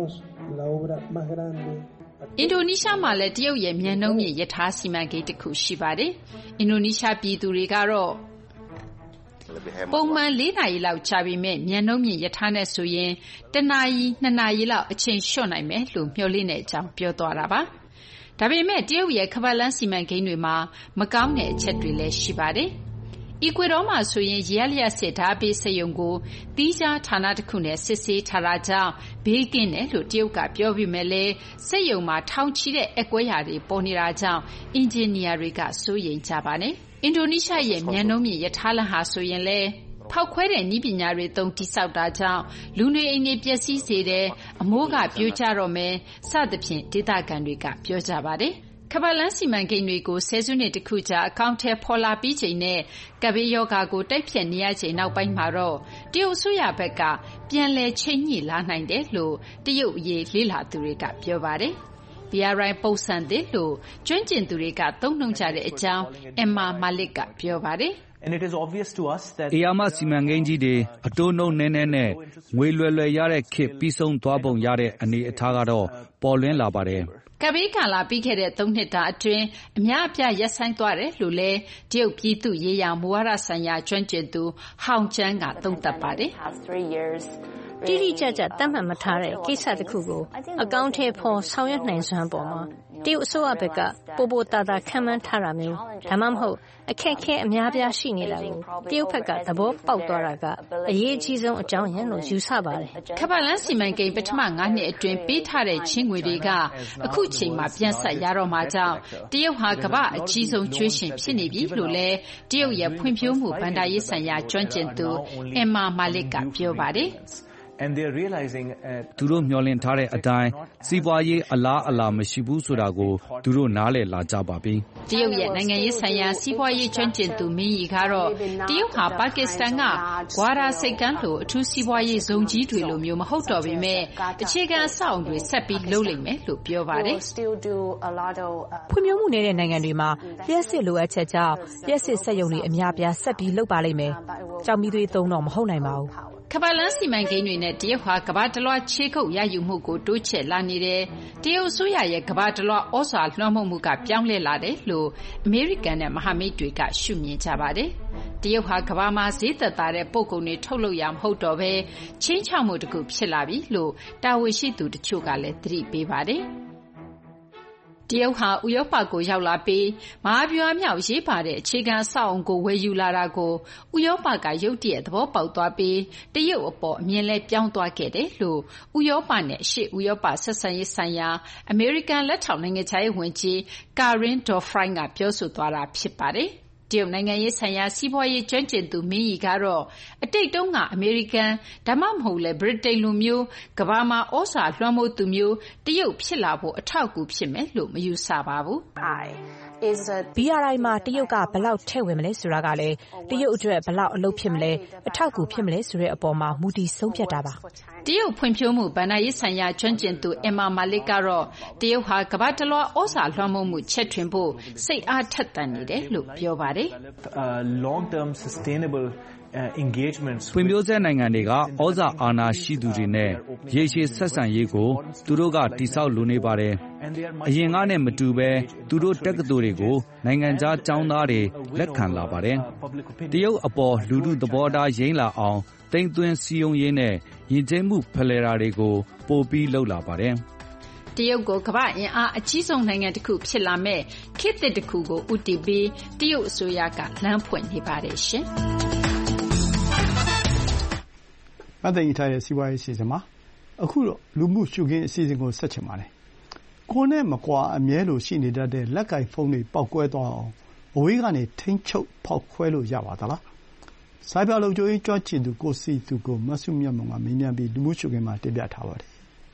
အင်ဒိုနီးရှားမှာလည်းတရုတ်ရဲ့မြန်နှုန်းမြင့်ရထားစီမံကိန်းတစ်ခုရှိပါတယ်။အင်ဒိုနီးရှားပြည်သူတွေကတော့ပုံမှန်4 နာရီလောက်ကြာပေမဲ့မြန်နှုန်းမြင့်ရထားနဲ့ဆိုရင်1 နာရီ 2 နာရီလောက်အချိန်လျှော့နိုင်မယ်လို့မျှော်လင့်တဲ့အကြောင်းပြောသွားတာပါ။ဒါပေမဲ့တရုတ်ရဲ့ခါးပတ်လမ်းစီမံကိန်းတွေမှာမကောင်းတဲ့အချက်တွေလည်းရှိပါတယ်။အီကွေဒေါမှာဆိုရင်ရေအားလျှပ်စစ်ဓာတ်ပေးစက်ရုံကိုသီးခြားဌာနတစ်ခုနဲ့စစ်ဆေးထားတာကြောင့်ဘေးကင်းတယ်လို့တရုတ်ကပြောပြီးမဲ့လည်းစက်ရုံမှာထောင်ချီတဲ့အက်ကွဲရာတွေပေါ်နေတာကြောင့်အင်ဂျင်နီယာတွေကစိုးရိမ်ကြပါတယ်။အင်ဒိုနီးရှားရဲ့မြန်နှုန်းမြင့်ရထားလမ်းဟာဆိုရင်လည်းဖောက်ခွဲတဲ့နည်းပညာတွေသုံးတိစောက်တာကြောင့်လူနေအိမ်တွေပျက်စီးစေတယ်အမိုးကပြိုကျတော့မယ်စသဖြင့်ဒေသခံတွေကပြောကြပါတယ်ခါးပတ်လမ်းစီမံကိန်းတွေကိုဆယ်စုနှစ်တစ်ခုကြာအကောင့်ထဲပေါ်လာပြီးချိန်နဲ့ကပ်ဘေးရောဂါကိုတိုက်ဖျက်နေရချိန်နောက်ပိုင်းမှာတော့တရုတ်အစိုးရဘက်ကပြန်လည်ချိန်ညှိလာနိုင်တယ်လို့တရုတ်အရေးလေ့လာသူတွေကပြောပါတယ်။ BRI ပုံစံသစ်လို့ကျွမ်းကျင်သူတွေကသုံးနှုန်းကြတဲ့အကြောင်း Emma Malik ကပြောပါတယ်။ And it is obvious to us that အေယာမစီမံကိန်းကြီးတွေအတိုးနှုန်းနည်းနည်းနဲ့ငွေလွယ်လွယ်ရတဲ့ခေတ်ပြီးဆုံးသွားပုံရတဲ့အနေအထားကတော့ပေါ်လွင်လာပါတယ်ကဘေးကာလပြီးခဲ့တဲ့3နှစ်တာအတွင်းအများအပြားရပ်ဆိုင်းသွားတယ်လို့လည်းတရုတ်ပြည်သူ့ရေးရာမူဝါဒဆိုင်ရာကျွမ်းကျင်သူဟောင်ကျန်းကသုံးသပ်ပါတယ်တိတိကျကျသတ်မှတ်မထားတဲ့ကိစ္စတစ်ခုကိုအကောင့်ထဲပေါ်ဆောင်ရွက်နိုင်စွမ်းပေါ်မှာတရုတ်အစိုးရဘက်ကပိုတာတာခံမှန်းထားတာမျိုးဒါမှမဟုတ်အခက်အခဲအများပြားရှိနေတာကိုတရုတ်ဘက်ကသဘောပေါက်သွားတာကအရေးအကြီးဆုံးအကြောင်းရင်းလို့ယူဆပါတယ်။ခါးပတ်လမ်းစီမံကိန်းပထမ9နှစ်အတွင်းပေးထားတဲ့ချင်းငွေတွေကအခုချိန်မှာပြန်ဆက်ရတော့မှာကြောင့်တရုတ်ဟာကမ္ဘာအကြီးဆုံးကျွေးရှင်ဖြစ်နေပြီလို့လည်းတရုတ်ရဲ့ဖွံ့ဖြိုးမှုဗန္ဒာရေးဆိုင်ရာကျွမ်းကျင်သူ Emma Malik ကပြောပါတယ်။ And they're realizing သူတို့မျှော်လင့်ထားတဲ့အတိုင်းစီးပွားရေးအလားအလာမရှိဘူးဆိုတာကိုသူတို့နားလည်လာကြပါပြီ။တရုတ်ရဲ့နိုင်ငံရေးဆိုင်ရာစီးပွားရေးကျွမ်းကျင်သူမင်းကြီးကတော့တရုတ်ဟာပါကစ္စတန်ကဂွာဒါစိတ်ကမ်းလိုအထူးစီးပွားရေးဇုံကြီးတွေလိုမျိုးမဟုတ်တော့ပေမဲ့အခြေခံအဆောက်အုံတွေဆက်ပြီးလုပ်လိမ့်မယ်လို့ပြောပါတယ်။ဖွံ့ဖြိုးမှုနေတဲ့နိုင်ငံတွေမှာလျှက်စစ်လိုအပ်ချက်ကြောင့်လျှက်စစ်စက်ရုံတွေအများပြားဆက်ပြီးလုပ်ပါလိမ့်မယ်။ကြောင်မီသွေးသုံးတော့မဟုတ်နိုင်ပါဘူး။ခါးပတ်လမ်းစီမံကိန်းတွေနဲ့တရုတ်ဟာကမ္ဘာတလွှားခြေကုပ်ရယူမှုကိုတိုးချဲ့လာနေတယ်။တရုတ်အစိုးရရဲ့ကမ္ဘာတလွှားဩဇာလွှမ်းမိုးမှုကပြောင်းလဲလာတယ်လို့အမေရိကန်နဲ့မဟာမိတ်တွေကရှုမြင်ကြပါတယ်။တရုတ်ဟာကမ္ဘာမှာဈေးသက်သာတဲ့ပို့ကုန်တွေထုတ်လုပ်ရမဟုတ်တော့ဘဲချင်းချောက်မှုတစ်ခုဖြစ်လာပြီလို့တာဝန်ရှိသူတချို့ကလည်းသတိပေးပါတယ်။တရုတ်ဟာဥရောပကိုရောက်လာပြီးမဟာဗျူဟာမြောက်ရေးပါတဲ့အခြေခံအဆောက်အုံကိုဝယ်ယူလာတာကိုဥရောပကရုတ်တရက်သဘောပေါက်သွားပြီးတရုတ်အပေါ်အမြင်လဲပြောင်းသွားခဲ့တယ်လို့ဥရောပနဲ့ရှေ့ဥရောပဆက်ဆံရေးဆိုင်ရာအမေရိကန်လက်ထောက်နိုင်ငံခြားရေးဝန်ကြီး Karen Dorfrein ကပြောဆိုသွားတာဖြစ်ပါတယ်။တရုတ်နိုင်ငံရေးဆိုင်ရာစီးပွားရေးကျွမ်းကျင်သူမင်းကြီးကတော့အတိတ်တုန်းကအမေရိကန်ဒါမှမဟုတ်လဲဗြိတိန်လိုမျိုးကမ္ဘာမှာဩဇာလွှမ်းမိုးသူမျိုးတရုတ်ဖြစ်လာဖို့အထောက်အကူဖြစ်မယ်လို့မယူဆပါဘူး။ BRI မှာတရုတ်ကဘယ်လောက်ထည့်ဝင်မလဲဆိုတာကလည်းတရုတ်အတွက်ဘယ်လောက်အလုပ်ဖြစ်မလဲအထောက်အကူဖြစ်မလဲဆိုတဲ့အပေါ်မှာမူတည်ဆုံးဖြတ်တာပါတရုတ်ဖွံ့ဖြိုးမှုဗန္ဒာရေးဆိုင်ရာကျွမ်းကျင်သူ Emma Malik ကတော့တရုတ်ဟာကမ္ဘာတလွှားဩဇာလွှမ်းမိုးမှုချက်ထွင်ဖို့စိတ်အားထက်သန်နေတယ်လို့ပြောပါတယ်။ long-term sustainable engagements ဖွံ့ဖြိုးဆဲနိုင်ငံတွေကဩဇာအာဏာရှိသူတွေနဲ့ရေရှည်ဆက်ဆံရေးကိုသူတို့ကတည်ဆောက်လိုနေပါတယ်။အရင်ကနဲ့မတူဘဲသူတို့တက္ကသိုလ်တွေကိုနိုင်ငံခြားကျောင်းသားတွေလက်ခံလာပါတယ်။တရုတ်အပေါ်လူထုသဘောထားရိမ့်လာအောင်သိမ်းသွင်းစည်းရုံးရေးနဲ့ယဉ်ကျေးမှုဖလှယ်တာတွေကိုပိုပြီးလုပ်လာပါတယ်တရုတ်ကိုကမ္ဘာ့အင်အားအကြီးဆုံးနိုင်ငံတစ်ခုဖြစ်လာမဲ့ခေတ်သစ်တစ်ခုကိုဦးတည်ပြီးတရုတ်အစိုးရကလမ်းဖွင့်နေပါတယ်ရှင်။မသိင်ထားရဲ့စီးပွားရေးစီစဉ်မှာအခုတော့လူမှုရှုခင်းအစီအစဉ်ကိုဆက်ချင်ပါတယ်။ကိုယ်နဲ့မကွာအမြဲလိုရှိနေတတ်တဲ့လက်ကိုင်ဖုန်းတွေပေါက်ကွဲသွားအောင်အဝေးကနေထိန်းချုပ်ဖောက်ခွဲလို့ရပါသလား။စိုက်ဘာလုံခြုံရေးကျွမ်းကျင်သူကိုစီသူကိုမဆုမြတ်မွန်ကမေးမြန်းပြီးလူမှုရှုခင်းမှာတင်ပြထားပါတယ်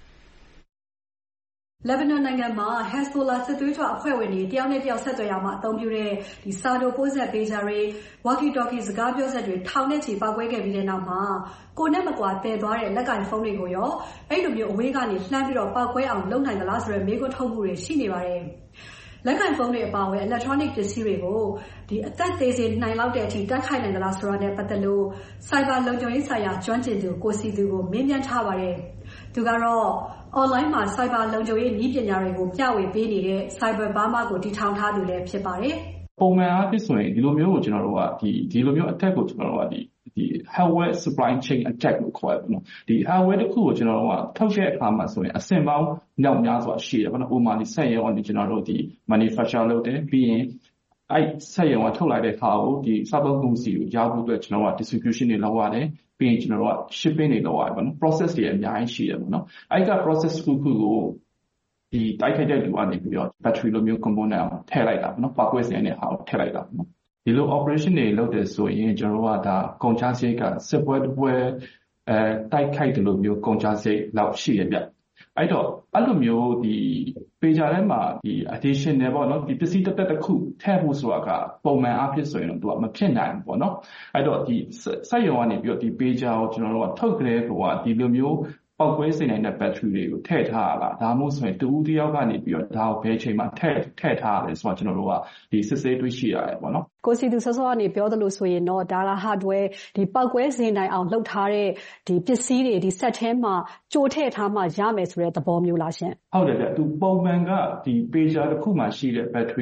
လက်ဘနွန်နိုင်ငံမှာ Hezbollah စစ်သွေးကြွအဖွဲ့ဝင်တွေတယောက်နဲ့တယောက်ဆက်သွယ်ရမှာအသုံးပြုတဲ့စာတိုပိုးဆက်ပေးကြတွေ walkie-talkie စကားပြောစက်တွေထောင်နဲ့ချီပေါက်ကွဲခဲ့ပြီးတဲ့နောက်မှာကိုယ်နဲ့မကွာတည်သွားတဲ့လက်ကင်ဖုန်းတွေကိုရောအဲ့လိုမျိုးအဝေးကနေလှမ်းပြီးတော့ပေါက်ကွဲအောင်လုပ်နိုင်သလားဆိုတဲ့မေးခွန်းထုတ်မှုတွေရှိနေပါတယ်။လက်ကင်ဖုန်းတွေအပါအဝင် electronic ပစ္စည်းတွေကိုအသက်သေးစေနိုင်လောက်တဲ့အထိတိုက်ခိုက်နိုင်သလားဆိုတာနဲ့ပတ်သက်လို့ cyber လုံခြုံရေးဆိုင်ရာကျွမ်းကျင်သူကိုစီသူကိုမေးမြန်းထားပါတယ်။သူကတော့ online မှာ cyber လုံခြုံရေးနည်းပညာတွေကိုပြဝေပေးနေတဲ့ Cyber Burma ကိုတည်ထောင်ထားသူလည်းဖြစ်ပါတယ်။ပုံမှန်အားဖြင့်ဆိုရင်ဒီလိုမျိုးကိုကျွန်တော်တို့ကဒီလိုမျိုး attack ကိုကျွန်တော်တို့ကhardware supply chain attack လို့ခေါ်ရတယ်နော်ဒီ hardware တစ်ခုကိုကျွန်တော်တို့ကထုတ်တဲ့အခါမှာဆိုရင်အဆင့်ပေါင်းမြောက်များစွာရှိတယ်ပေါ့နော်ဥပမာဒီဆက်ရုံကနေကျွန်တော်တို့ဒီ manufacture လုပ်တယ်ပြီးရင်အဲ့ဆက်ရုံကထုတ်လိုက်တဲ့အခါကိုဒီစားသုံးကုန်စီကိုရောက်ဖို့အတွက်ကျွန်တော်တို့က distribution တွေလုပ်ရတယ်ပြီးရင်ကျွန်တော်တို့က shipping တွေလုပ်ရတယ်ပေါ့နော် process တွေအများကြီးရှိတယ်ပေါ့နော်အဲ့က process တစ်ခုကိုဒီတိုက်ခိုက်တဲ့လူကနေပြီးတော့ battery လိုမျိုး component အောင်ထည့်လိုက်တာပေါ့နော် power quiz နဲ့ဟာကိုထည့်လိုက်တာပေါ့နော်ဒီလို operation တွေလုပ်တယ်ဆိုရင်ကျွန်တော်တို့ကဒါကုန်ချစရိတ်ကစစ်ပွဲတစ်ပွဲတိုက်ခိုက်တယ်လို့မျိုးကုန်ချစရိတ်လောက်ရှိရပြအဲ့တော့အဲ့လိုမျိုးဒီ page ထဲမှာဒီ additional ပေါ့နော်ဒီပစ္စည်းတစ်ခုထည့်ဖို့ဆိုတာကပုံမှန်အားဖြင့်ဆိုရင်တော့သူကမဖြစ်နိုင်ဘူးပေါ့နော်အဲ့တော့ဒီစက်ရုံကနေပြီးတော့ဒီ page ကိုကျွန်တော်တို့ကထုတ်ကြတဲ့ကောဒီလိုမျိုးပေါက်ကွဲစေနိုင်တဲ့ battery တွေကိုထည့်ထားရလားဒါမှမဟုတ်ဆိုရင်တူဦးတယောက်ကနေပြီးတော့ဒါကိုဘယ်ချိန်မှာထည့်ထားရလဲဆိုတော့ကျွန်တော်တို့ကဒီစစ်ဆေးတွေ့ရှိရတယ်ပေါ့နော်ကိုစီသူစောစောကနေပြောသလိုဆိုရင်တော့ဒါက hardware ဒီပေါက်ကွဲစေနိုင်အောင်လုပ်ထားတဲ့ဒီပစ္စည်းတွေဒီ set ထဲမှာကြိုထည့်ထားမှရမယ်ဆိုတဲ့သဘောမျိုးလားရှင်ဟုတ်တယ်ဗျသူပုံမှန်ကဒီ page တစ်ခုမှာရှိတဲ့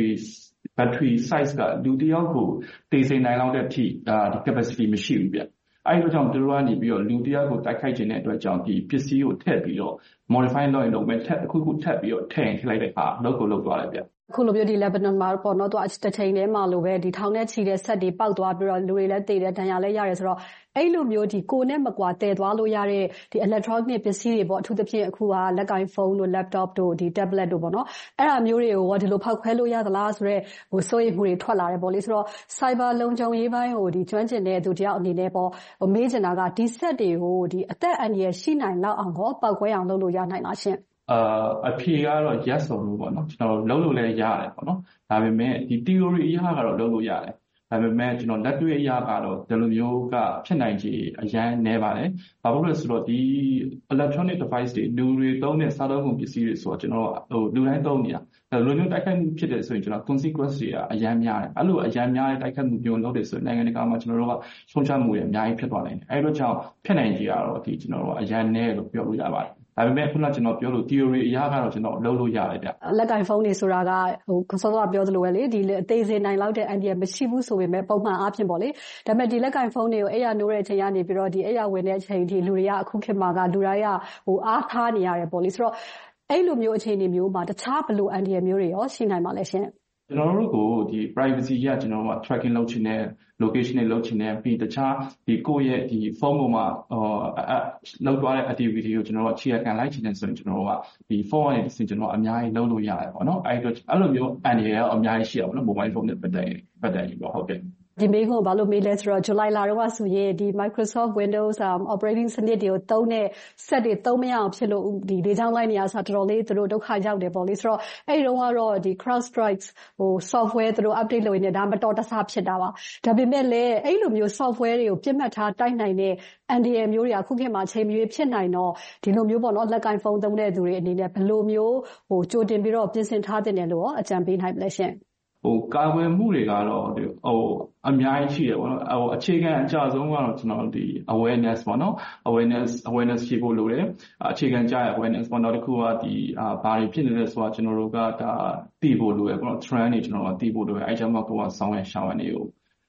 battery size ကလူတယောက်ကိုတည်စေနိုင်လောက်တဲ့အထိဒီ capacity မရှိဘူးဗျအဲ့လိုကြောင့်သူတို့ကနေပြီးတော့လူတယောက်ကိုတိုက်ခိုက်ခြင်းတဲ့အတွက်ကြောင့်ဒီပစ္စည်းကိုထည့်ပြီးတော့ modify လုပ်ရင်တော့ထည့်အခုထည့်ပြီးတော့ထည့်လိုက်တဲ့အခါလောက်ကိုလောက်သွားတယ်ဗျအခုလိုမျိုးဒီ Lebanon မှာပေါ့နော်သူတစ်ချိန်တည်းမှာလိုပဲဒီထောင်နဲ့ချီတဲ့ဆက်တွေပေါက်သွားပြီးတော့လူတွေလည်းတည်တယ်ဒဏ်ရာလည်းရတယ်ဆိုတော့အဲ့လိုမျိုးဒီကိုနဲ့မကွာတည်သွားလို့ရတဲ့ဒီ electronic ပစ္စည်းတွေပေါ့အထူးသဖြင့်အခုကလက်ကင်ဖုန်းတို့ laptop တို့ဒီ tablet တို့ပေါ့နော်အဲ့ဒါမျိုးတွေကိုဒီလိုဖောက်ခွဲလို့ရသလားဆိုတော့စိုးရိမ်မှုတွေထွက်လာတယ်ပေါ့လေဆိုတော့ cyber လုံခြုံရေးပိုင်းကိုဒီကျွမ်းကျင်တဲ့သူတယောက်အနေနဲ့ပေါ့မေးချင်တာကဒီဆက်တွေကိုဒီအသက်အန္တရာယ်ရှိနိုင်လောက်အောင်တော့ပောက်ကွဲအောင်လုပ်လို့ရနိုင်လားရှင်အဖြေကတော့ yes ဆိုလို့ပေါ့နော်ကျွန်တော်လုပ်လို့လည်းရတယ်ပေါ့နော်ဒါပေမဲ့ဒီ theory အရာကတော့လုပ်လို့ရတယ်ဒါပေမဲ့ကျွန်တော်လက်တွေ့အရာကတော့ဒီလိုမျိုးကဖြစ်နိုင်ခြေအရန်နည်းပါတယ်ဘာလို့လဲဆိုတော့ဒီ electronic device တွေလူတွေသုံးတဲ့စားသုံးကုန်ပစ္စည်းတွေဆိုတော့ကျွန်တော်လူတိုင်းသုံးနေတာလူမျိုးတိုက်ခိုက်မှုဖြစ်တယ်ဆိုရင်ကျွန်တော် consequence တွေကအရန်များတယ်အဲ့လိုအရန်များတဲ့တိုက်ခိုက်မှုမျိုးလုပ်တယ်ဆိုရင်နိုင်ငံတကာမှာကျွန်တော်တို့ကဆုံးဖြတ်မှုတွေအများကြီးဖြစ်သွားနိုင်တယ်အဲ့လိုကြောင့်ဖြစ်နိုင်ခြေကတော့ဒီကျွန်တော်တို့ကအရန်နည်းလို့ပြောလို့ရပါတယ်ဒါပေမဲ့ခုနကကျွန်တော်ပြောလို့ theory အရာကတော့ကျွန်တော်လုပ်လို့ရတယ်ဗျလက်ကင်ဖုန်းတွေဆိုတာကစောစောကပြောသလိုပဲလေဒီအသေးစိတ်နိုင်လောက်တဲ့အန်ဒီရမရှိဘူးဆိုပေမဲ့ပုံမှန်အားဖြင့်ပေါ့လေဒါပေမဲ့ဒီလက်ကင်ဖုန်းတွေကိုအဲ့ရနိုးတဲ့အချိန်ကနေပြီးတော့ဒီအဲ့ရဝင်တဲ့အချိန်ဒီလူတွေကအခုခေတ်မှာကလူတိုင်းကအားထားနေရတယ်ပေါ့လေဆိုတော့အဲ့လိုမျိုးအခြေအနေမျိုးမှာတခြားဘယ်လိုအန်ဒီရမျိုးတွေရောရှိနိုင်မှာလဲရှင်ကျွန်တော်တို့ကိုဒီ privacy ရကျွန်တော်တို့က tracking လုပ်ချင်တဲ့ location တွေလုပ်ချင်တဲ့ပြီးတခြားဒီကိုယ့်ရဲ့ဒီ phone ပေါ်မှာလုပ်သွားတဲ့ activity ကိုကျွန်တော်တို့အခြေခံလိုက်ချင်တယ်ဆိုရင်ကျွန်တော်တို့ကဒီ phone ကနေတစ်ဆင့်ကျွန်တော်အများကြီးလုပ်လို့ရတယ်ပေါ့နော်အဲ့လိုမျိုးအန်ဒီရအများကြီးရှိရပါတော့ mobile phone နဲ့ပတ်သက်ရင်ပေါ့ဟုတ်တယ်ဒီမေးခွန်းကိုဘာလို့မေးလဲဆိုတော့ July လတုန်းကဆိုရင်ဒီ Microsoft Windows operating စနစ်တွေကိုသုံးတဲ့ set တွေသုံးမရအောင်ဖြစ်လို့ဒီလေကြောင်းလိုင်းတွေအစားတော်တော်လေးသူတို့ဒုက္ခရောက်တယ်ပေါ့လေဆိုတော့အဲ့ဒီတော့ကတော့ဒီ CrowdStrike software သူတို့ update လုပ်နေဒါမတော်တဆဖြစ်တာပါဒါပေမဲ့လည်းအဲ့လိုမျိုး software တွေကိုပြစ်မှတ်ထားတိုက်နိုင်တဲ့အန်ဒီရမျိုးတွေကအခုခေတ်မှာချိန်မရွေးဖြစ်နိုင်တော့ဒီလိုမျိုးပေါ့နော်လက်ကင်ဖုန်းသုံးတဲ့သူတွေအနေနဲ့ဘယ်လိုမျိုးကြိုတင်ပြီးတော့ပြင်ဆင်ထားတဲ့တယ်လို့အကြံပေးနိုင်မလဲရှင်ကာကွယ်မှုတွေကတော့အများကြီးရှိတယ်ပေါ့နော်အခြေခံအကျဆုံးကတော့ကျွန်တော်ဒီ awareness ပေါ့နော် awareness ရှိဖို့လိုတယ်အခြေခံကြရ awareness ပေါ့နောက်တစ်ခုကဒီဘာတွေဖြစ်နေလဲဆိုတာကျွန်တော်တို့ကဒါသိဖို့လိုတယ်ပေါ့နော် trend တွေကျွန်တော်တို့သိဖို့လိုတယ်အဲကြောင့်မှကိုယ်ကဆောင်းရရှောင်းရနေကို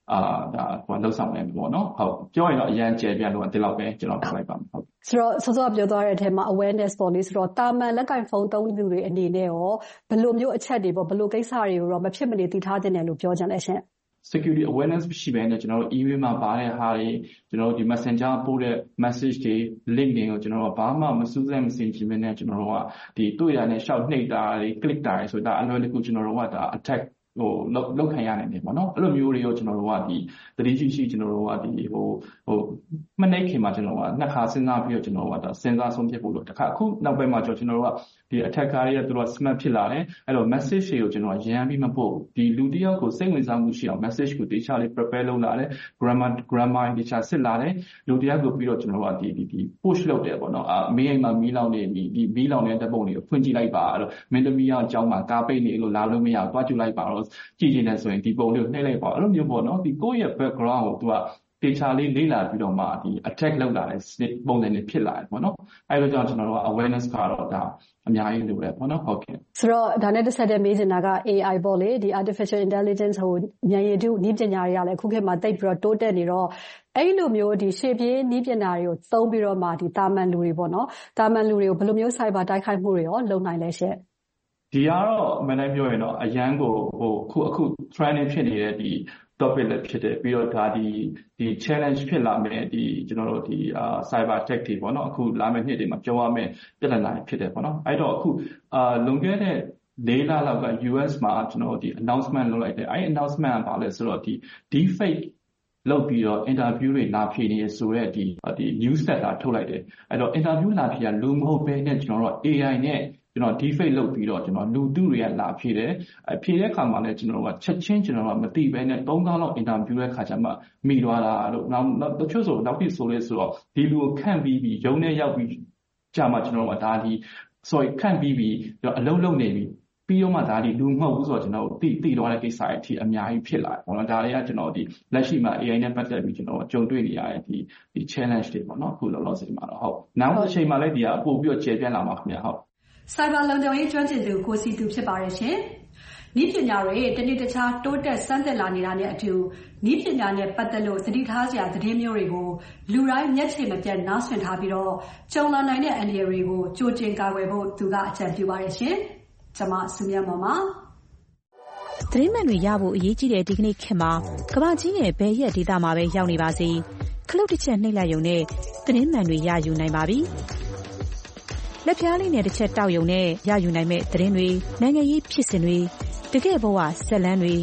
လှုပ်ဆောင်နိုင်ပေါ့နော်ဟုတ်ပြောရင်တော့အရန်ကျယ်ပြန့်လို့ဒီလောက်ပဲကျွန်တော်ပြောလိုက်ပါမယ်ဟုတ်ဆိုတော့စောစောပြောသွားတဲ့အထက်မှာ awareness ပေါ့လေဆိုတော့တာမန်လက်ကင်ဖုန်းသုံးသူတွေအနေနဲ့ရောဘယ်လိုမျိုးအချက်တွေပေါ့ဘယ်လိုကိစ္စတွေကိုတော့မဖြစ်မနေသိထားသင့်တယ်လို့ပြောကြတယ်ရှင် security awareness ရှိပဲနဲ့ကျွန်တော်တို့ email မှာပါတဲ့ဟာတွေကျွန်တော်တို့ဒီ messenger ပို့တဲ့ message တွေ link တွေကိုကျွန်တော်တို့ဘာမှမစူးစမ်းမစင်ကြည့်မနဲ့ကျွန်တော်တို့ကဒီတွေ့ရတဲ့ short နှိပ်တာတွေ click တာတွေဆိုတာအလွယ်တကူကျွန်တော်တို့ကဒါ attack လောက်ခံရနိုင်တယ်ပေါ့နော်အဲ့လိုမျိုးတွေကိုကျွန်တော်တို့ကဒီသတိရှိကျွန်တော်တို့ကဒီမနေ့ခင်မှာကျွန်တော်ကနှစ်ခါစဉ်းစားပြီးတော့ကျွန်တော်ကဒါစဉ်းစားဆုံးဖြတ်ဖို့လို့တစ်ခါအခုနောက်ပိုင်းမှာကျွန်တော်တို့ကဒီ attacker တွေကသူတို့ smart ဖြစ်လာတယ်အဲ့တော့ message တွေကိုကျွန်တော်ရမ်းပြီးမပို့ဒီလူတစ်ယောက်ကိုစိတ်ဝင်စားမှုရှိအောင် message ကိုတေချာလေး prepare လုပ်လာတယ် grammar တေချာစစ်လာတယ်လူတစ်ယောက်ကိုပြီးတော့ကျွန်တော်ကဒီ push လုပ်တယ်ပေါ့နော်မင်းအိမ်မှာမီးလောင်နေပြီဒီမီးလောင်နေတဲ့ပုံတွေကိုဖွင့်ကြည့်လိုက်ပါအဲ့တော့မင်းသမီးအောင်အကြောင်းမှာကားပိတ်နေလို့လာလို့မရဘူးတွားကြည့်လိုက်ပါတော့ကြည့်နေတယ်ဆိုရင်ဒီပုံလေးကိုနှိပ်လိုက်ပါအဲ့လိုမျိုးပေါ့နော်ဒီကိုယ့်ရဲ့ background ကိုသူကတေချာလေးလေ့လာပြီးတော့မှဒီ attack လုပ်လာတဲ့ပုံစံတွေဖြစ်လာတယ်ပေါ့နော်အဲ့လိုကြောင့်ကျွန်တော်တို့က awareness ကတော့ဒါအများကြီးလိုတယ်ပေါ့နော်ဟုတ်ကဲ့ဆိုတော့ဒါနဲ့တစ်ဆက်တည်းမေးချင်တာက AI ပေါ့လေဒီ artificial intelligence ဟိုဉာဏ်ရည်တုနည်းပညာတွေကလည်းအခုခေတ်မှာတိတ်ပြီးတော့တိုးတက်နေတော့အဲ့လိုမျိုးဒီရှေ့ပြေးနည်းပညာတွေကိုသုံးပြီးတော့မှဒီတာမန်လူတွေပေါ့နော်တာမန်လူတွေကိုဘယ်လိုမျိုး cyber တိုက်ခိုက်မှုတွေရောလုပ်နိုင်လဲရှင့်ဒီကတော့မနေ့ပြောရင်တော့အရန်ကိုအခု trending ဖြစ်နေတဲ့ဒီ topic လည်းဖြစ်တယ်ပြီးတော့ဒါဒီ challenge ဖြစ်လာမယ်ဒီကျွန်တော်တို့ဒီcyber tech တွေပေါ့နော်အခုလာမယ့်နှစ်တွေမှာပြောရမယ်ပြဿနာတွေဖြစ်တယ်ပေါ့နော်အဲ့တော့အခုလွန်ခဲ့တဲ့4 လလောက်က US မှာကျွန်တော်တို့ဒီ announcement လုပ်လိုက်တယ်အဲ့ announcement ကဘာလဲဆိုတော့ဒီ deepfake လုပ်ပြီးတော့ interview တွေလာဖြေနေဆိုရဲဒီ news letter ထုတ်လိုက်တယ်အဲ့တော့ interview လာဖြေတာလူမဟုတ်ဘဲနဲ့ကျွန်တော်တို့ AI နဲ့ကျွန်တော် deepfake လုပ်ပြီးတော့ကျွန်တော်လူသူတွေကလာဖြေတယ်ဖြေတဲ့အခါမှာလည်းကျွန်တော်တို့ကချက်ချင်းကျွန်တော်တို့ကမသိဘဲနဲ့3ခေါက်လောက် interview တဲ့အခါကျမှမိသွားတာလို့နောက်တချို့ဆိုနောက်ပြီးဆိုလဲဆိုတော့ဒီလူကိုခန့်ပြီးရုံးထဲရောက်ပြီးကြာမှကျွန်တော်တို့ကဒါဒီ sorry ခန့်ပြီးအလုံးလုံးနေပြီပြီးတော့မှဒါဒီလူမဟုတ်ဘူးဆိုတော့ကျွန်တော်တို့သိသွားတဲ့ကိစ္စအထိအများကြီးဖြစ်လာတယ်ပေါ့နော်ဒါတွေကကျွန်တော်ဒီလက်ရှိမှာ AI နဲ့ပတ်သက်ပြီးကျွန်တော်ကြုံတွေ့နေရတဲ့ဒီ challenge တွေပေါ့နော်အခုလောလောဆယ်မှာတော့ဟုတ်နောက်တစ်ချိန်မှာလည်းဒီကပို့ပြီးတော့ကျေပြန့်လာမှာခင်ဗျာဟုတ် Cyber လုံခြုံရေးကျွမ်းကျင်သူကိုစီသူဖြစ်ပါတယ်ရှင်။နည်းပညာတွေတနေ့တခြားတိုးတက်ဆန်းသစ်လာနေတာနဲ့အတူနည်းပညာနဲ့ပတ်သက်လို့သတိထားစရာသတင်းမျိုးတွေကိုလူတိုင်းမျက်ခြေမပြတ်နားဆွင့်ထားပြီးတော့ကြုံလာနိုင်တဲ့အန္တရာယ်တွေကိုကြိုတင်ကာကွယ်ဖို့သူကအကြံပြုပါတယ်ရှင်။ကျွန်မစုမြတ်မောင်ပါ။သတင်းမှန်တွေရဖို့အရေးကြီးတဲ့ဒီကနေ့ခေတ်မှာကမ္ဘာကြီးရဲ့ဘယ်ရက်ဒေသမှာပဲရောက်နေပါစေခလုတ်တစ်ချက်နှိပ်လိုက်ရုံနဲ့သတင်းမှန်တွေရယူနိုင်ပါပြီ။လက်ပြားလေးနဲ့တစ်ချက်တောက်ယုံနဲ့ရယူနိုင်မဲ့သတင်းတွေနိုင်ငံရေးဖြစ်စဉ်တွေတကယ့်ဘဝဆက်လန်းတွေ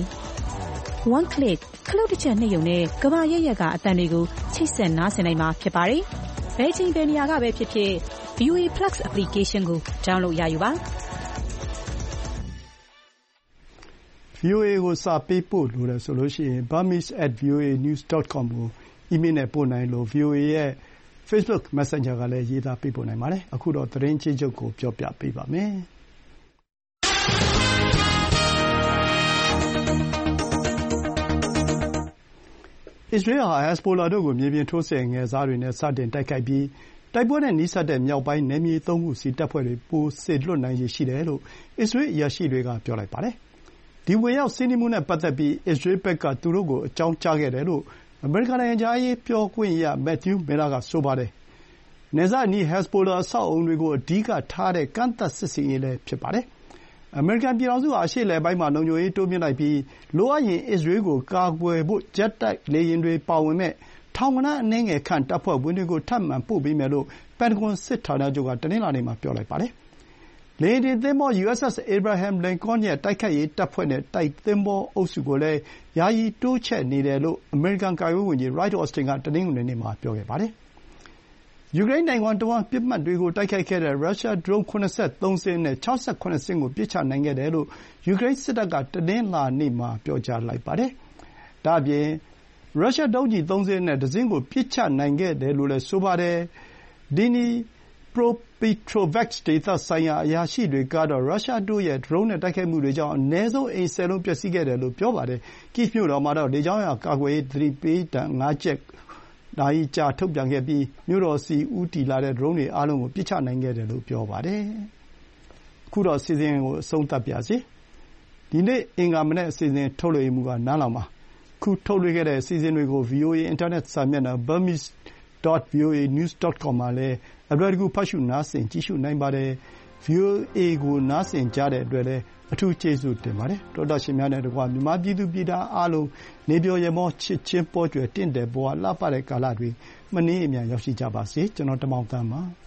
one click ခလုတ်တစ်ချက်နှိပ်ယုံနဲ့ကမ္ဘာရဲ့ရက်ကအတန်တွေကိုချိတ်ဆက်နားဆင်နိုင်မှာဖြစ်ပါတယ်။ဘယ်ချိန်ဘယ်နေရာကပဲဖြစ်ဖြစ် VOA Plus application ကို download ရယူပါ။ VOA ကိုစာပေးပို့လို့လည်းဆိုလို့ရှိရင် burmese@voanews.com ကို email နဲ့ပို့နိုင်လို့ VOA ရဲ့Facebook Messenger ကလည်းရေးသားပေးပို့နိုင်ပါတယ်။အခုတော့သတင်းချင်းချုပ်ကိုပြောပြပေးပါမယ်။အစ္စရေးဟာ Hezbollah တို့ကိုမြေပြင်ထိုးစစ်အငယ်စားတွေနဲ့စတင်တိုက်ခိုက်ပြီးတိုက်ပွဲနဲ့နီးစပ်တဲ့မြောက်ပိုင်းနယ်မြေ3ခုစီတပ်ဖွဲ့တွေပိုစေလွှတ်နိုင်ခြေရှိတယ်လို့အစ္စရေးအရာရှိတွေကပြောလိုက်ပါတယ်။ဒီဝင်ရောက်စီးနင်းမှုနဲ့ပတ်သက်ပြီးအစ္စရေးဘက်ကသူတို့ကိုအကြောင်းကြားခဲ့တယ်လို့အမေရိကန်နိုင်ငံခြားရေးပြောခွင့်ရ Matthew Miller ကဆိုပါတယ်။နယ်စပ်အနီး Hezbollah အဆောက်အအုံတွေကိုအဓိကထားတဲ့ကန့်သတ်စစ်ဆင်ရေးလည်းဖြစ်ပါတယ်။အမေရိကန်ပြည်ထောင်စုဟာအရှေ့အလယ်ပိုင်းမှာလုံခြုံရေးတိုးမြှင့်လိုက်ပြီးလိုအပ်ရင်အစ္စရေးကိုကာကွယ်ဖို့ဂျက်တိုက်လေယာဉ်တွေပါဝင်မဲ့ထောင်ဂဏန်းအနည်းငယ်ခန့်တပ်ဖွဲ့ဝင်တွေကိုထပ်မံပို့ပေးမယ်လို့ပန်တဂွန်စစ်ဌာနချုပ်ကတနင်္လာနေ့မှာပြောလိုက်ပါတယ်။လေယာဉ်တင်သင်္ဘော USS Abraham Lincoln ရဲ့တိုက်ခိုက်ရေးတပ်ဖွဲ့နဲ့တိုက်သင်္ဘောအုပ်စုကိုလည်းယာယီတိုးချဲ့နေတယ်လို့အမေရိကန်ကာကွယ်ရေးဝန်ကြီး Lloyd Austin ကတနင်္ဂနွေနေ့မှာပြောခဲ့ပါတယ်။ယူကရိန်းနိုင်ငံတဝှမ်းပစ်မှတ်တွေကိုတိုက်ခိုက်ခဲ့တဲ့ရုရှားဒရုန်း၇၃ စင်းနဲ့၆၇ စင်းကိုပစ်ချနိုင်ခဲ့တယ်လို့ယူကရိန်းစစ်တပ်ကတနင်္လာနေ့မှာပြောကြားလိုက်ပါတယ်။ဒါ့အပြင်ရုရှားဒုံးကျည်3 စင်းနဲ့1 စင်းကိုပစ်ချနိုင်ခဲ့တယ်လို့လည်းဆိုပါတယ်။ Dnipropetrovsk ဒေသဆိုင်ရာအရာရှိတွေကတော့ရုရှားတို့ရဲ့ဒရုန်းနဲ့တိုက်ခိုက်မှုတွေကြောင့်အနည်းဆုံးအိမ်10 လုံးပျက်စီးခဲ့တယ်လို့ပြောပါတယ်။ Kyiv မြို့တော်မှာတော့လေကြောင်းရန်ကာကွယ်ရေးသတိပေးသံ5 ချက်နာရီကြာထုတ်ပြန်ခဲ့ပြီးမြို့တော်ဆီဦးတည်လာတဲ့ဒရုန်းတွေအားလုံးကိုပစ်ချနိုင်ခဲ့တယ်လို့ပြောပါတယ်။အခုတော့အစီအစဉ်ကိုအဆုံးသတ်ပါရစေ။ဒီနေ့အင်္ဂါမနက်အစီအစဉ်ထုတ်လွှင့်မှုကနားလောင်ပါ။ခုထုတ်လွှင့်ခဲ့တဲ့အစီအစဉ်တွေကို VOA အင်တာနက်စာမျက်နှာ burmese.voanews.com မှာလည်းအလွယ်တကူဖတ်ရှုနားဆင်ကြည့်ရှုနိုင်ပါတယ်။ VOA ကိုနားဆင်ကြတဲ့အတွက်လည်းအထူးကျေးဇူးတင်ပါတယ်။သောတရှင်များနဲ့တကွမြန်မာပြည်သူပြည်သားအားလုံးနေပျော်ရမောချစ်ချင်းပေါကြွယ်တင့်တယ်ဘဝလှပတဲ့ကာလတွေမနှင်းအမြန်ရောက်ရှိကြပါစေ။ကျွန်တော်တင်မောင်သန်းပါ။